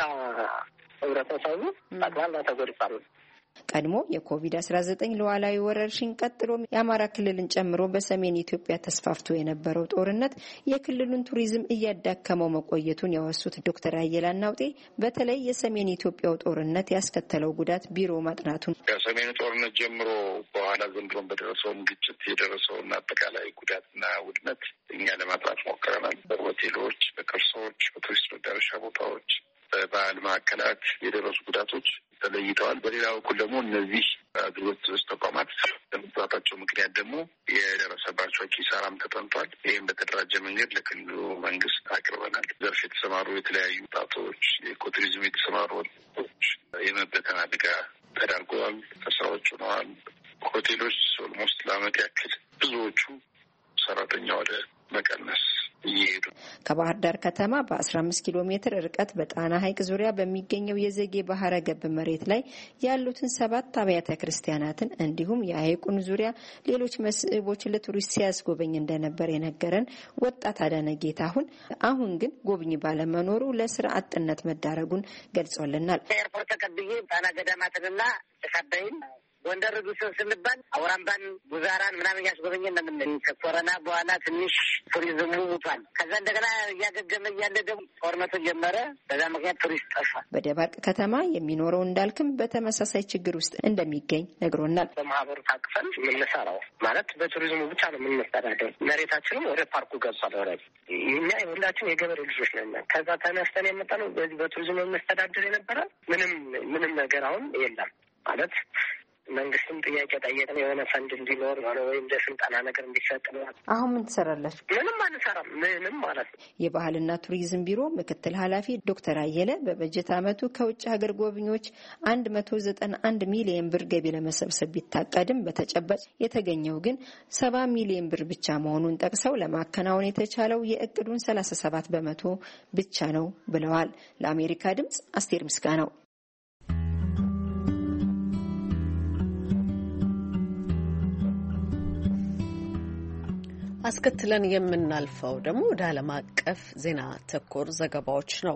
ህብረተሰቡ ጠቅላላ ተጎድቷል። ቀድሞ የኮቪድ አስራ ዘጠኝ ለዋላዊ ወረርሽኝ ቀጥሎ የአማራ ክልልን ጨምሮ በሰሜን ኢትዮጵያ ተስፋፍቶ የነበረው ጦርነት የክልሉን ቱሪዝም እያዳከመው መቆየቱን ያወሱት ዶክተር አየለ አናውጤ በተለይ የሰሜን ኢትዮጵያው ጦርነት ያስከተለው ጉዳት ቢሮ ማጥናቱን ከሰሜኑ ጦርነት ጀምሮ በኋላ ዘንድሮም በደረሰውም ግጭት የደረሰውን አጠቃላይ ጉዳትና ውድመት እኛ ለማጥናት ሞክረናል። በሆቴሎች፣ በቅርሶች፣ በቱሪስት መዳረሻ ቦታዎች፣ በባህል ማዕከላት የደረሱ ጉዳቶች ተለይተዋል። በሌላ በኩል ደግሞ እነዚህ አገልግሎት ሰጪ ተቋማት በመጥፋታቸው ምክንያት ደግሞ የደረሰባቸው ኪሳራም ተጠንቷል። ይህም በተደራጀ መንገድ ለክልሉ መንግስት አቅርበናል። ዘርፍ የተሰማሩ የተለያዩ ወጣቶች፣ የኢኮቱሪዝም የተሰማሩ ወጣቶች የመበተን አደጋ ተዳርገዋል፣ ከስራዎች ሆነዋል። ሆቴሎች ኦልሞስት ለአመት ያክል ብዙዎቹ ሰራተኛ ወደ መቀነስ እየሄዱ ከባህር ዳር ከተማ በአስራ አምስት ኪሎ ሜትር ርቀት በጣና ሐይቅ ዙሪያ በሚገኘው የዘጌ ባህረ ገብ መሬት ላይ ያሉትን ሰባት አብያተ ክርስቲያናትን እንዲሁም የሐይቁን ዙሪያ ሌሎች መስህቦች ለቱሪስት ሲያስጎበኝ እንደነበር የነገረን ወጣት አዳነ ጌታሁን አሁን ግን ጎብኝ ባለመኖሩ ለስራ አጥነት መዳረጉን ገልጾልናል። ኤርፖርት ተቀብዬ ጣና ገዳማትንና ተሳባይን ጎንደር ዱስን ስንባል አውራምባን ጉዛራን ምናምን ያስጎበኘን እንደምን ከኮረና በኋላ ትንሽ ቱሪዝሙ ሙቷል። ከዛ እንደገና እያገገመ እያለ ደግሞ ጦርነቱ ጀመረ። በዛ ምክንያት ቱሪስት ጠፋ። በደባርቅ ከተማ የሚኖረው እንዳልክም በተመሳሳይ ችግር ውስጥ እንደሚገኝ ነግሮናል። በማህበሩ ታቅፈን የምንሰራው ማለት በቱሪዝሙ ብቻ ነው የምንስተዳደር። መሬታችንም ወደ ፓርኩ ገብቷል። ወራጅ እኛ ሁላችን የገበሬ ልጆች ነን። ከዛ ተነስተን የመጣ ነው በዚህ በቱሪዝሙ የምንስተዳደር የነበረ ምንም ምንም ነገር አሁን የለም ማለት መንግስትም ጥያቄ ጠየቅን። የሆነ ፈንድ እንዲኖር ሆነ ወይም እንደ ስልጠና ነገር እንዲሰጥ ነው። አሁን ምን ትሰራላችሁ? ምንም አንሰራም። ምንም ማለት ነው። የባህልና ቱሪዝም ቢሮ ምክትል ኃላፊ ዶክተር አየለ በበጀት ዓመቱ ከውጭ ሀገር ጎብኚዎች አንድ መቶ ዘጠና አንድ ሚሊዮን ብር ገቢ ለመሰብሰብ ቢታቀድም በተጨባጭ የተገኘው ግን ሰባ ሚሊዮን ብር ብቻ መሆኑን ጠቅሰው ለማከናወን የተቻለው የእቅዱን ሰላሳ ሰባት በመቶ ብቻ ነው ብለዋል። ለአሜሪካ ድምጽ አስቴር ምስጋናው። አስከትለን የምናልፈው ደግሞ ወደ ዓለም አቀፍ ዜና ተኮር ዘገባዎች ነው።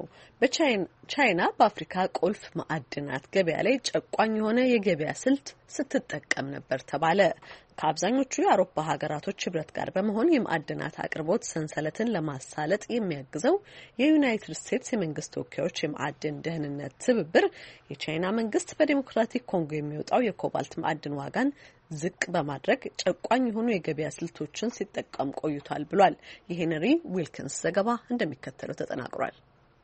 በቻይና በአፍሪካ ቁልፍ ማዕድናት ገበያ ላይ ጨቋኝ የሆነ የገበያ ስልት ስትጠቀም ነበር ተባለ። ከአብዛኞቹ የአውሮፓ ሀገራቶች ህብረት ጋር በመሆን የማዕድናት አቅርቦት ሰንሰለትን ለማሳለጥ የሚያግዘው የዩናይትድ ስቴትስ የመንግስት ተወካዮች የማዕድን ደህንነት ትብብር የቻይና መንግስት በዲሞክራቲክ ኮንጎ የሚወጣው የኮባልት ማዕድን ዋጋን ዝቅ በማድረግ ጨቋኝ የሆኑ የገበያ ስልቶችን ሲጠቀም ቆይቷል ብሏል። የሄንሪ ዊልኪንስ ዘገባ እንደሚከተለው ተጠናቅሯል።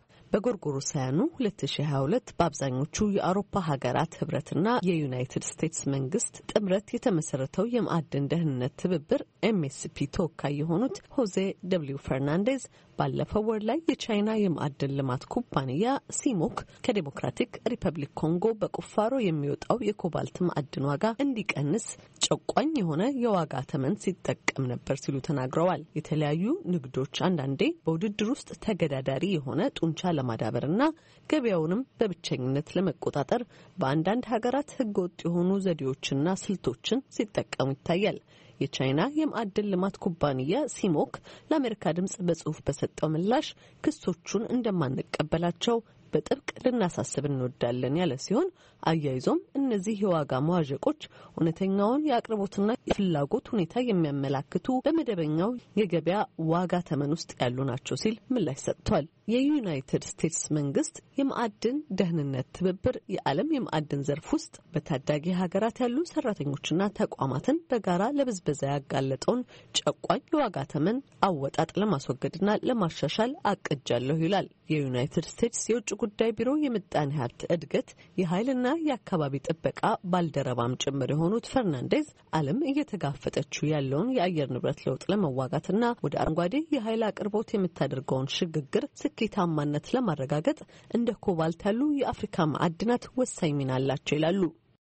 በጎርጎሮሳውያኑ ሁለት ሺህ ሀያ ሁለት በአብዛኞቹ የአውሮፓ ሀገራት ህብረትና የዩናይትድ ስቴትስ መንግስት ጥምረት የተመሰረተው የማዕድን ደህንነት ትብብር ኤምኤስፒ ተወካይ የሆኑት ሆዜ ደብሊው ፈርናንዴዝ ባለፈው ወር ላይ የቻይና የማዕድን ልማት ኩባንያ ሲሞክ ከዲሞክራቲክ ሪፐብሊክ ኮንጎ በቁፋሮ የሚወጣው የኮባልት ማዕድን ዋጋ እንዲቀንስ ጨቋኝ የሆነ የዋጋ ተመን ሲጠቀም ነበር ሲሉ ተናግረዋል። የተለያዩ ንግዶች አንዳንዴ በውድድር ውስጥ ተገዳዳሪ የሆነ ጡንቻ ለማዳበርና ገበያውንም በብቸኝነት ለመቆጣጠር በአንዳንድ ሀገራት ህገወጥ የሆኑ ዘዴዎችና ስልቶችን ሲጠቀሙ ይታያል። የቻይና የማዕድን ልማት ኩባንያ ሲሞክ ለአሜሪካ ድምጽ በጽሁፍ በሰጠው ምላሽ ክሶቹን እንደማንቀበላቸው በጥብቅ ልናሳስብ እንወዳለን ያለ ሲሆን አያይዞም እነዚህ የዋጋ መዋዠቆች እውነተኛውን የአቅርቦትና የፍላጎት ሁኔታ የሚያመላክቱ በመደበኛው የገበያ ዋጋ ተመን ውስጥ ያሉ ናቸው ሲል ምላሽ ሰጥቷል። የዩናይትድ ስቴትስ መንግስት የማዕድን ደህንነት ትብብር የዓለም የማዕድን ዘርፍ ውስጥ በታዳጊ ሀገራት ያሉ ሰራተኞችና ተቋማትን በጋራ ለብዝበዛ ያጋለጠውን ጨቋኝ የዋጋ ተመን አወጣጥ ለማስወገድና ለማሻሻል አቅጃለሁ ይላል። የዩናይትድ ስቴትስ የውጭ ጉዳይ ቢሮ የምጣኔ ሀብት እድገት የኃይልና የአካባቢ ጥበቃ ባልደረባም ጭምር የሆኑት ፈርናንዴዝ ዓለም እየተጋፈጠችው ያለውን የአየር ንብረት ለውጥ ለመዋጋትና ወደ አረንጓዴ የኃይል አቅርቦት የምታደርገውን ሽግግር ስኬታማነት ለማረጋገጥ እንደ ኮባልት ያሉ የአፍሪካ ማዕድናት ወሳኝ ሚና አላቸው ይላሉ።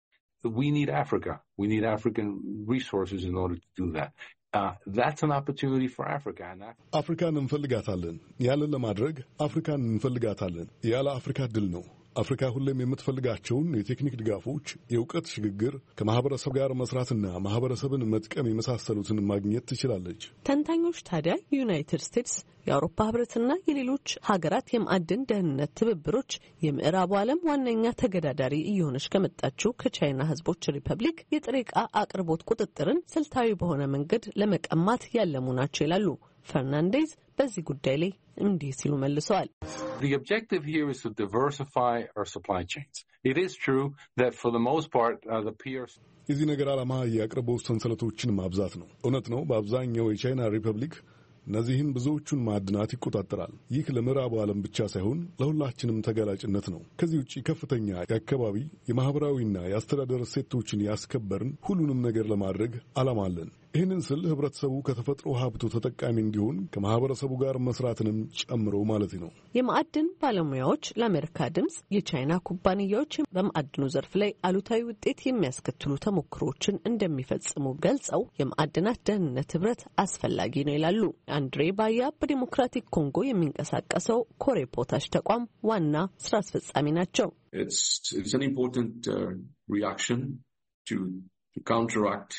We need Africa. We need African resources in order to do that. Uh, that's an opportunity for Africa. አፍሪካን እንፈልጋታለን። ያለን ለማድረግ አፍሪካን እንፈልጋታለን። ያለ አፍሪካ ድል ነው። አፍሪካ ሁሌም የምትፈልጋቸውን የቴክኒክ ድጋፎች፣ የእውቀት ሽግግር፣ ከማህበረሰብ ጋር መስራትና ማህበረሰብን መጥቀም የመሳሰሉትን ማግኘት ትችላለች። ተንታኞች ታዲያ ዩናይትድ ስቴትስ የአውሮፓ ህብረትና የሌሎች ሀገራት የማዕድን ደህንነት ትብብሮች የምዕራቡ ዓለም ዋነኛ ተገዳዳሪ እየሆነች ከመጣችው ከቻይና ህዝቦች ሪፐብሊክ የጥሬ ዕቃ አቅርቦት ቁጥጥርን ስልታዊ በሆነ መንገድ ለመቀማት ያለሙ ናቸው ይላሉ። ፈርናንዴዝ በዚህ ጉዳይ ላይ እንዲህ ሲሉ መልሰዋል። The objective here is to diversify our supply chains. It is true that for the most part uh, the peers የዚህ ነገር ዓላማ የአቅርቦት ሰንሰለቶችን ማብዛት ነው። እውነት ነው። በአብዛኛው የቻይና ሪፐብሊክ እነዚህን ብዙዎቹን ማዕድናት ይቆጣጠራል። ይህ ለምዕራቡ ዓለም ብቻ ሳይሆን ለሁላችንም ተጋላጭነት ነው። ከዚህ ውጪ ከፍተኛ የአካባቢ የማህበራዊና የአስተዳደር እሴቶችን ያስከበርን ሁሉንም ነገር ለማድረግ ዓላማ አለን። ይህንን ስል ህብረተሰቡ ከተፈጥሮ ሀብቱ ተጠቃሚ እንዲሆን ከማህበረሰቡ ጋር መስራትንም ጨምሮ ማለት ነው። የማዕድን ባለሙያዎች ለአሜሪካ ድምጽ የቻይና ኩባንያዎች በማዕድኑ ዘርፍ ላይ አሉታዊ ውጤት የሚያስከትሉ ተሞክሮዎችን እንደሚፈጽሙ ገልጸው የማዕድናት ደህንነት ህብረት አስፈላጊ ነው ይላሉ። አንድሬ ባያ በዲሞክራቲክ ኮንጎ የሚንቀሳቀሰው ኮሬ ፖታሽ ተቋም ዋና ስራ አስፈጻሚ ናቸው። It's it's an important uh, reaction to to counteract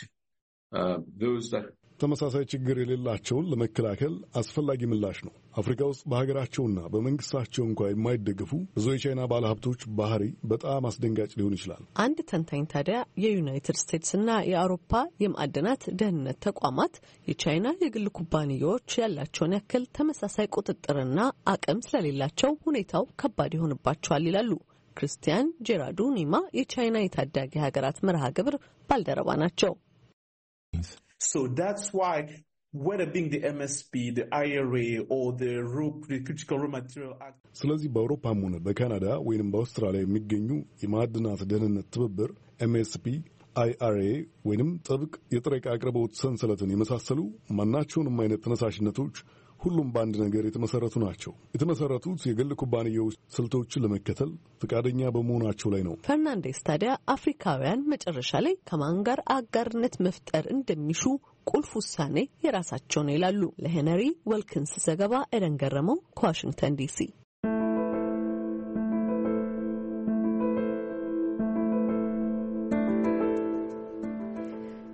ተመሳሳይ ችግር የሌላቸውን ለመከላከል አስፈላጊ ምላሽ ነው። አፍሪካ ውስጥ በሀገራቸውና በመንግስታቸው እንኳ የማይደገፉ ብዙ የቻይና ባለሀብቶች ባህሪ በጣም አስደንጋጭ ሊሆን ይችላል። አንድ ተንታኝ ታዲያ የዩናይትድ ስቴትስና የአውሮፓ የማዕድናት ደህንነት ተቋማት የቻይና የግል ኩባንያዎች ያላቸውን ያክል ተመሳሳይ ቁጥጥርና አቅም ስለሌላቸው ሁኔታው ከባድ ይሆንባቸዋል ይላሉ። ክርስቲያን ጄራዱ ኒማ የቻይና የታዳጊ ሀገራት መርሃ ግብር ባልደረባ ናቸው። So that's why whether being the M S P, the I R A or the Critical Raw Material Act. ስለዚህ በአውሮፓም ሆነ በካናዳ ወይንም በአውስትራሊያ የሚገኙ የማዕድናት ደህንነት ትብብር ኤም ኤስ ፒ፣ አይ አር ኤ ወይንም ጥብቅ የጥሬ ዕቃ አቅርቦት ሰንሰለትን የመሳሰሉ ማናቸውንም አይነት ተነሳሽነቶች ሁሉም በአንድ ነገር የተመሰረቱ ናቸው። የተመሰረቱት የግል ኩባንያዎች ስልቶችን ለመከተል ፈቃደኛ በመሆናቸው ላይ ነው። ፈርናንዴስ ታዲያ አፍሪካውያን መጨረሻ ላይ ከማን ጋር አጋርነት መፍጠር እንደሚሹ ቁልፍ ውሳኔ የራሳቸው ነው ይላሉ። ለሄነሪ ዊልኪንስ ዘገባ ኤደን ገረመው ከዋሽንግተን ዲሲ።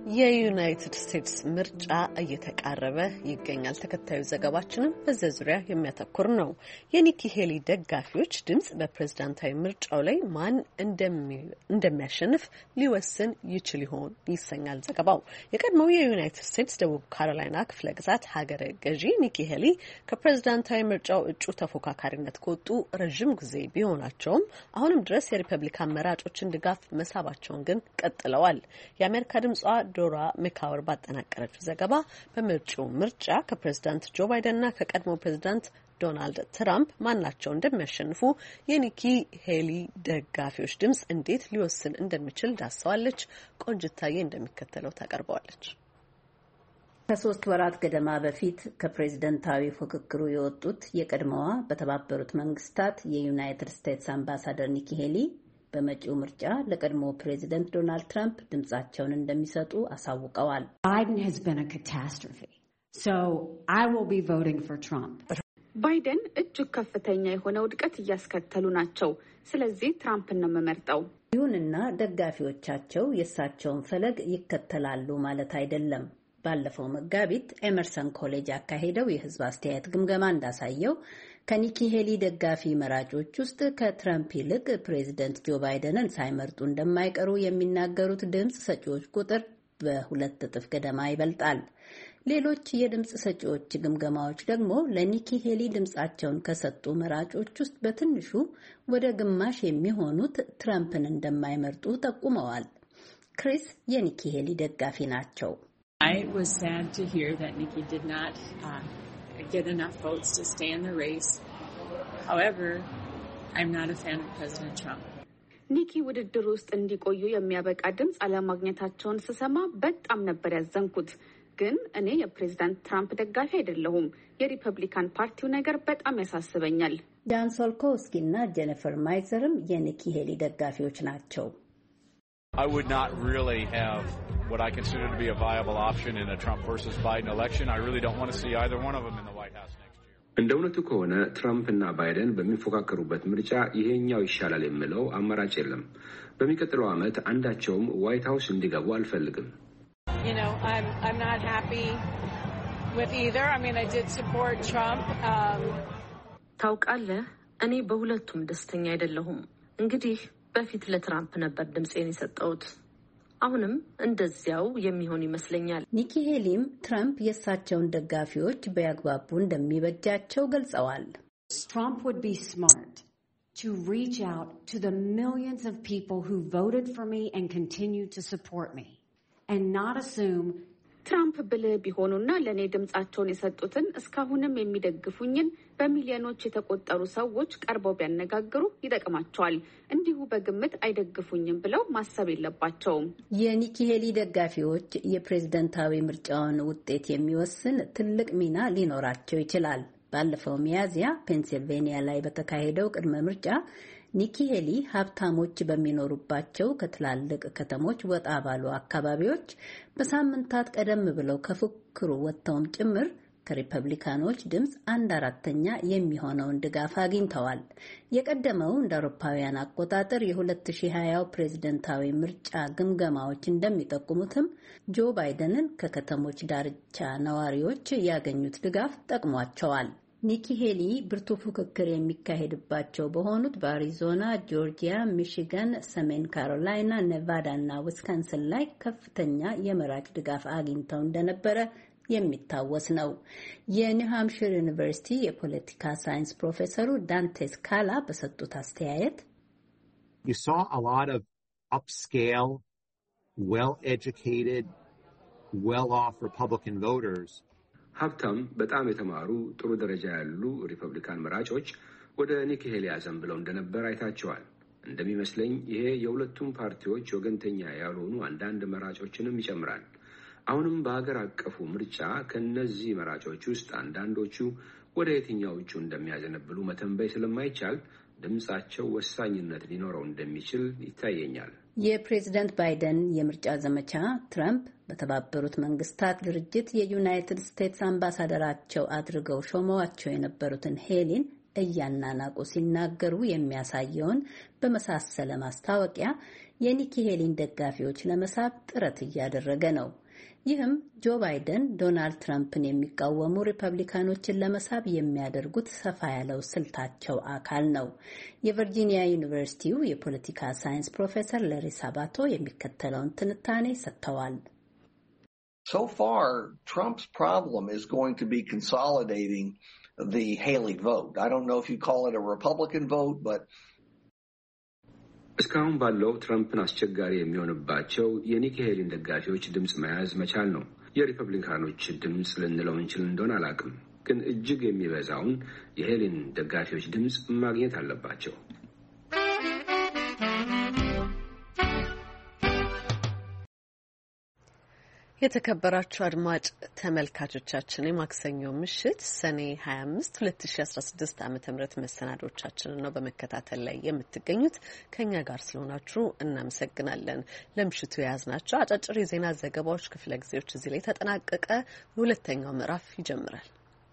የዩናይትድ ስቴትስ ምርጫ እየተቃረበ ይገኛል። ተከታዩ ዘገባችንም በዚህ ዙሪያ የሚያተኩር ነው። የኒኪ ሄሊ ደጋፊዎች ድምጽ በፕሬዝዳንታዊ ምርጫው ላይ ማን እንደሚያሸንፍ ሊወስን ይችል ይሆን ይሰኛል ዘገባው። የቀድሞው የዩናይትድ ስቴትስ ደቡብ ካሮላይና ክፍለ ግዛት ሀገረ ገዢ ኒኪ ሄሊ ከፕሬዝዳንታዊ ምርጫው እጩ ተፎካካሪነት ከወጡ ረዥም ጊዜ ቢሆናቸውም አሁንም ድረስ የሪፐብሊካን መራጮችን ድጋፍ መሳባቸውን ግን ቀጥለዋል። የአሜሪካ ድምጿ ዶራ ሜካወር ባጠናቀረችው ዘገባ በመጪው ምርጫ ከፕሬዝዳንት ጆ ባይደንና ከቀድሞ ፕሬዝዳንት ዶናልድ ትራምፕ ማናቸው እንደሚያሸንፉ የኒኪ ሄሊ ደጋፊዎች ድምጽ እንዴት ሊወስን እንደሚችል ዳሰዋለች። ቆንጅታዬ እንደሚከተለው ታቀርበዋለች። ከሶስት ወራት ገደማ በፊት ከፕሬዝደንታዊ ፉክክሩ የወጡት የቀድሞዋ በተባበሩት መንግስታት የዩናይትድ ስቴትስ አምባሳደር ኒኪ ሄሊ በመጪው ምርጫ ለቀድሞ ፕሬዚደንት ዶናልድ ትራምፕ ድምጻቸውን እንደሚሰጡ አሳውቀዋል። Biden has been a catastrophe. So I will be voting for Trump. ባይደን እጅግ ከፍተኛ የሆነ ውድቀት እያስከተሉ ናቸው። ስለዚህ ትራምፕን ነው የምመርጠው። ይሁንና ደጋፊዎቻቸው የእሳቸውን ፈለግ ይከተላሉ ማለት አይደለም። ባለፈው መጋቢት ኤመርሰን ኮሌጅ ያካሄደው የህዝብ አስተያየት ግምገማ እንዳሳየው ከኒኪ ሄሊ ደጋፊ መራጮች ውስጥ ከትራምፕ ይልቅ ፕሬዚደንት ጆ ባይደንን ሳይመርጡ እንደማይቀሩ የሚናገሩት ድምጽ ሰጪዎች ቁጥር በሁለት እጥፍ ገደማ ይበልጣል። ሌሎች የድምጽ ሰጪዎች ግምገማዎች ደግሞ ለኒኪ ሄሊ ድምጻቸውን ከሰጡ መራጮች ውስጥ በትንሹ ወደ ግማሽ የሚሆኑት ትራምፕን እንደማይመርጡ ጠቁመዋል። ክሪስ የኒኪ ሄሊ ደጋፊ ናቸው። I was sad to hear that Nikki did not uh, get enough votes to stay in the race. However, I'm not a fan of President Trump. ኒኪ ውድድር ውስጥ እንዲቆዩ የሚያበቃ ድምጽ አለማግኘታቸውን ስሰማ በጣም ነበር ያዘንኩት። ግን እኔ የፕሬዝዳንት ትራምፕ ደጋፊ አይደለሁም። የሪፐብሊካን ፓርቲው ነገር በጣም ያሳስበኛል። ጃን ሶልኮውስኪ እና ጄኒፈር ማይዘርም የኒኪ ሄሊ ደጋፊዎች ናቸው። I would not really have what I consider to be a viable option in a Trump versus Biden election. I really don't want to see either one of them in the White House next year. እንደ እውነቱ ከሆነ ትራምፕ እና ባይደን በሚፎካከሩበት ምርጫ ይሄኛው ይሻላል የሚለው አማራጭ የለም። በሚቀጥለው ዓመት አንዳቸውም ዋይት ሃውስ እንዲገቡ አልፈልግም። You know, I'm I'm not happy with either. I mean, I did support Trump. Um ታውቃለህ፣ እኔ በሁለቱም ደስተኛ አይደለሁም። እንግዲህ በፊት ለትራምፕ ነበር ድምጼን የሰጠሁት። አሁንም እንደዚያው የሚሆን ይመስለኛል። ኒኪ ሄሊም ትራምፕ የእሳቸውን ደጋፊዎች በያግባቡ እንደሚበጃቸው ገልጸዋል። Trump would be smart to reach out to the millions of people who voted for me and continue to support me and not assume ትራምፕ ብልህ ቢሆኑና ለኔ ድምጻቸውን የሰጡትን እስካሁንም የሚደግፉኝን በሚሊዮኖች የተቆጠሩ ሰዎች ቀርበው ቢያነጋግሩ ይጠቅማቸዋል። እንዲሁ በግምት አይደግፉኝም ብለው ማሰብ የለባቸውም። የኒኪ ሄሊ ደጋፊዎች የፕሬዝዳንታዊ ምርጫውን ውጤት የሚወስን ትልቅ ሚና ሊኖራቸው ይችላል። ባለፈው ሚያዝያ ፔንሲልቬኒያ ላይ በተካሄደው ቅድመ ምርጫ ኒኪ ሄሊ ሀብታሞች በሚኖሩባቸው ከትላልቅ ከተሞች ወጣ ባሉ አካባቢዎች በሳምንታት ቀደም ብለው ከፉክክሩ ወጥተውም ጭምር ከሪፐብሊካኖች ድምጽ አንድ አራተኛ የሚሆነውን ድጋፍ አግኝተዋል። የቀደመው እንደ አውሮፓውያን አቆጣጠር የ2020 ፕሬዝዳንታዊ ምርጫ ግምገማዎች እንደሚጠቁሙትም ጆ ባይደንን ከከተሞች ዳርቻ ነዋሪዎች ያገኙት ድጋፍ ጠቅሟቸዋል። ኒኪ ሄሊ ብርቱ ፉክክር የሚካሄድባቸው በሆኑት በአሪዞና፣ ጆርጂያ፣ ሚሽጋን፣ ሰሜን ካሮላይና፣ ኔቫዳ እና ዊስካንሰን ላይ ከፍተኛ የመራጭ ድጋፍ አግኝተው እንደነበረ የሚታወስ ነው። የኒው ሃምፕሺር ዩኒቨርሲቲ የፖለቲካ ሳይንስ ፕሮፌሰሩ ዳንቴ ስካላ በሰጡት አስተያየት You saw a lot of upscale, well-educated, well-off Republican voters. ሀብታም በጣም የተማሩ ጥሩ ደረጃ ያሉ ሪፐብሊካን መራጮች ወደ ኒኪ ሄሊ አዘንብለው እንደነበር አይታቸዋል። እንደሚመስለኝ ይሄ የሁለቱም ፓርቲዎች ወገንተኛ ያልሆኑ አንዳንድ መራጮችንም ይጨምራል። አሁንም በአገር አቀፉ ምርጫ ከነዚህ መራጮች ውስጥ አንዳንዶቹ ወደ የትኛዎቹ እንደሚያዘነብሉ መተንበይ ስለማይቻል ድምጻቸው ወሳኝነት ሊኖረው እንደሚችል ይታየኛል። የፕሬዝዳንት ባይደን የምርጫ ዘመቻ ትራምፕ በተባበሩት መንግስታት ድርጅት የዩናይትድ ስቴትስ አምባሳደራቸው አድርገው ሾመዋቸው የነበሩትን ሄሊን እያናናቁ ሲናገሩ የሚያሳየውን በመሳሰለ ማስታወቂያ የኒኪ ሄሊን ደጋፊዎች ለመሳብ ጥረት እያደረገ ነው። ይህም ጆ ባይደን ዶናልድ ትራምፕን የሚቃወሙ ሪፐብሊካኖችን ለመሳብ የሚያደርጉት ሰፋ ያለው ስልታቸው አካል ነው። የቨርጂኒያ ዩኒቨርሲቲው የፖለቲካ ሳይንስ ፕሮፌሰር ላሪ ሳባቶ የሚከተለውን ትንታኔ ሰጥተዋል። So far, Trump's problem is going to be consolidating the Haley vote. I don't know if you call it a Republican vote, but እስካሁን ባለው ትራምፕን አስቸጋሪ የሚሆንባቸው የኒኪ ሄሊን ደጋፊዎች ድምጽ መያዝ መቻል ነው። የሪፐብሊካኖች ድምጽ ልንለው እንችል እንደሆነ አላውቅም፣ ግን እጅግ የሚበዛውን የሄሊን ደጋፊዎች ድምጽ ማግኘት አለባቸው። የተከበራችሁ አድማጭ ተመልካቾቻችን የማክሰኞ ምሽት ሰኔ ሀያ አምስት ሁለት ሺ አስራ ስድስት ዓመተ ምህረት መሰናዶቻችንን ነው በመከታተል ላይ የምትገኙት። ከኛ ጋር ስለሆናችሁ እናመሰግናለን። ለምሽቱ የያዝናቸው አጫጭር የዜና ዘገባዎች ክፍለ ጊዜዎች እዚህ ላይ ተጠናቀቀ። ሁለተኛው ምዕራፍ ይጀምራል።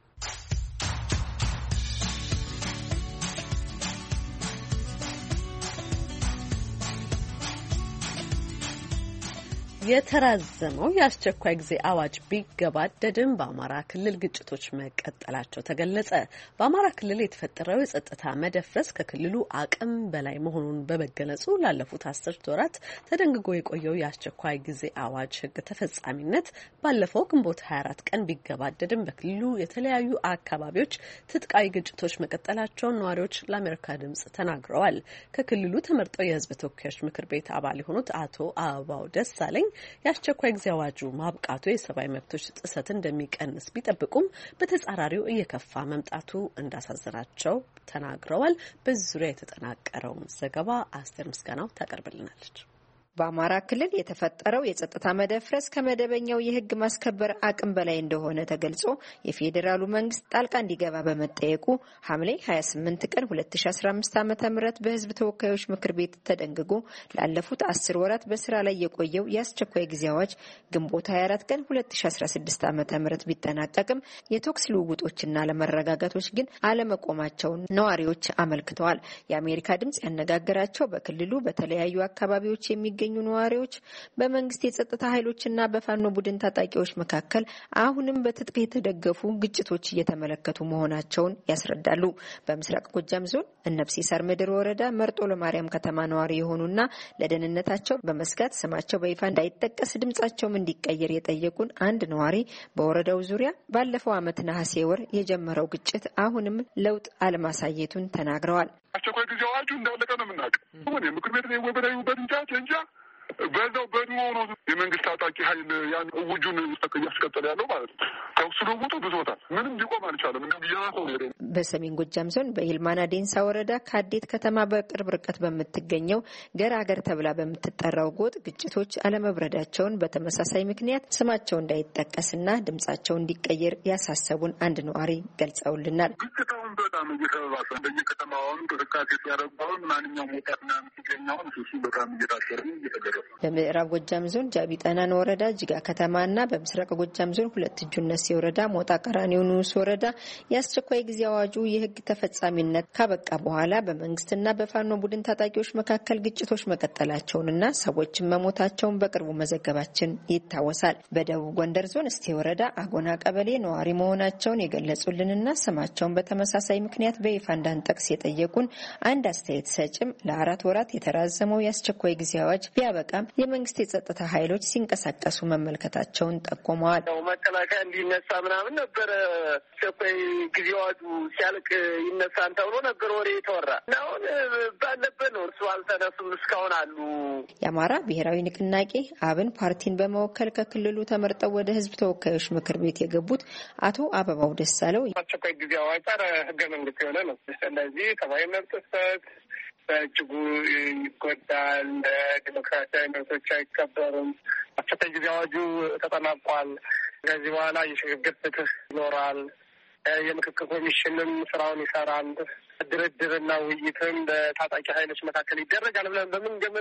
የተራዘመው የአስቸኳይ ጊዜ አዋጅ ቢገባደድም በአማራ ክልል ግጭቶች መቀጠላቸው ተገለጸ። በአማራ ክልል የተፈጠረው የጸጥታ መደፍረስ ከክልሉ አቅም በላይ መሆኑን በመገለጹ ላለፉት አስርት ወራት ተደንግጎ የቆየው የአስቸኳይ ጊዜ አዋጅ ሕግ ተፈጻሚነት ባለፈው ግንቦት ሀያ አራት ቀን ቢገባደድም በክልሉ የተለያዩ አካባቢዎች ትጥቃዊ ግጭቶች መቀጠላቸውን ነዋሪዎች ለአሜሪካ ድምጽ ተናግረዋል። ከክልሉ ተመርጠው የሕዝብ ተወካዮች ምክር ቤት አባል የሆኑት አቶ አበባው ደሳለኝ የአስቸኳይ ጊዜ አዋጁ ማብቃቱ የሰብአዊ መብቶች ጥሰት እንደሚቀንስ ቢጠብቁም በተጻራሪው እየከፋ መምጣቱ እንዳሳዘናቸው ተናግረዋል። በዚህ ዙሪያ የተጠናቀረውን ዘገባ አስቴር ምስጋናው ታቀርብልናለች። በአማራ ክልል የተፈጠረው የጸጥታ መደፍረስ ከመደበኛው የህግ ማስከበር አቅም በላይ እንደሆነ ተገልጾ የፌዴራሉ መንግስት ጣልቃ እንዲገባ በመጠየቁ ሐምሌ ሀያ ስምንት ቀን ሁለት ሺ አስራ አምስት ዓመተ ምህረት በህዝብ ተወካዮች ምክር ቤት ተደንግጎ ላለፉት አስር ወራት በስራ ላይ የቆየው የአስቸኳይ ጊዜ አዋጅ ግንቦት ሀያ አራት ቀን ሁለት ሺ አስራ ስድስት ዓመተ ምህረት ቢጠናቀቅም የቶክስ ልውውጦችና አለመረጋጋቶች ግን አለመቆማቸውን ነዋሪዎች አመልክተዋል። የአሜሪካ ድምጽ ያነጋገራቸው በክልሉ በተለያዩ አካባቢዎች የሚገኙ የሚገኙ ነዋሪዎች በመንግስት የጸጥታ ኃይሎችና በፋኖ ቡድን ታጣቂዎች መካከል አሁንም በትጥቅ የተደገፉ ግጭቶች እየተመለከቱ መሆናቸውን ያስረዳሉ። በምስራቅ ጎጃም ዞን እነብሴ ሳር ምድር ወረዳ መርጦ ለማርያም ከተማ ነዋሪ የሆኑና ለደህንነታቸው በመስጋት ስማቸው በይፋ እንዳይጠቀስ ድምጻቸውም እንዲቀየር የጠየቁን አንድ ነዋሪ በወረዳው ዙሪያ ባለፈው ዓመት ነሐሴ ወር የጀመረው ግጭት አሁንም ለውጥ አለማሳየቱን ተናግረዋል። አስቸኳይ ጊዜ አዋጁ እንዳለቀ ነው የምናውቀው። ምን ምክር ቤት ነው ወበዳዩበት እንጃ እንጃ በዛው በድሞ ነው የመንግስት ታጣቂ ኃይል ያን ውጁን እያስቀጠለ ያለው ማለት ነው። ተኩስ ልውውጡ ብዙታል ምንም ሊቆም አልቻለም። እንደም ይያሰው ነው። በሰሜን ጎጃም ዞን በይልማና ዴንሳ ወረዳ ከአዴት ከተማ በቅርብ ርቀት በምትገኘው ገራገር ተብላ በምትጠራው ጎጥ ግጭቶች አለመብረዳቸውን በተመሳሳይ ምክንያት ስማቸው እንዳይጠቀስና ድምጻቸው እንዲቀየር ያሳሰቡን አንድ ነዋሪ ገልጸውልናል። ግጭታውን በጣም እየተባባሰ በየከተማውን እንቅስቃሴ ሲያደርጉን ማንኛውም ወጣትና ምትገኛውን እሱ በጣም እየታሰሩ እየተገረ በምዕራብ ጎጃም ዞን ጃቢ ጠናን ወረዳ ጅጋ ከተማና በምስራቅ ጎጃም ዞን ሁለት ጁነሲ ወረዳ ሞጣ ቀራኒዮ ንዑስ ወረዳ የአስቸኳይ ጊዜ አዋጁ የህግ ተፈጻሚነት ካበቃ በኋላ በመንግስትና በፋኖ ቡድን ታጣቂዎች መካከል ግጭቶች መቀጠላቸውንና ሰዎችን መሞታቸውን በቅርቡ መዘገባችን ይታወሳል። በደቡብ ጎንደር ዞን እስቴ ወረዳ አጎና ቀበሌ ነዋሪ መሆናቸውን የገለጹልንና ስማቸውን በተመሳሳይ ምክንያት በይፋ እንዳንጠቅስ የጠየቁን አንድ አስተያየት ሰጭም ለአራት ወራት የተራዘመው የአስቸኳይ ጊዜ አዋጅ ቢያበቃ የመንግስት የጸጥታ ኃይሎች ሲንቀሳቀሱ መመልከታቸውን ጠቁመዋል። መከላከያ እንዲነሳ ምናምን ነበረ አስቸኳይ ጊዜ አዋጁ ሲያልቅ ይነሳን ተብሎ ነበር ወሬ የተወራ እና አሁን ባለበት ነው። እርሱ አልተነሱም እስካሁን አሉ። የአማራ ብሔራዊ ንቅናቄ አብን ፓርቲን በመወከል ከክልሉ ተመርጠው ወደ ህዝብ ተወካዮች ምክር ቤት የገቡት አቶ አበባው ደሳለው አስቸኳይ ጊዜ አዋጅ ህገ መንግስት የሆነ ነው። ስለዚህ ሰብአዊ መብት ጥሰት በእጅጉ ይጎዳል። ዲሞክራሲያዊ መብቶች አይከበሩም። አስቸኳይ ጊዜ አዋጁ ተጠናቋል። ከዚህ በኋላ የሽግግር ፍትህ ይኖራል። የምክክር ኮሚሽንም ስራውን ይሰራል። ድርድርና ውይይትም በታጣቂ ኃይሎች መካከል ይደረጋል ብለን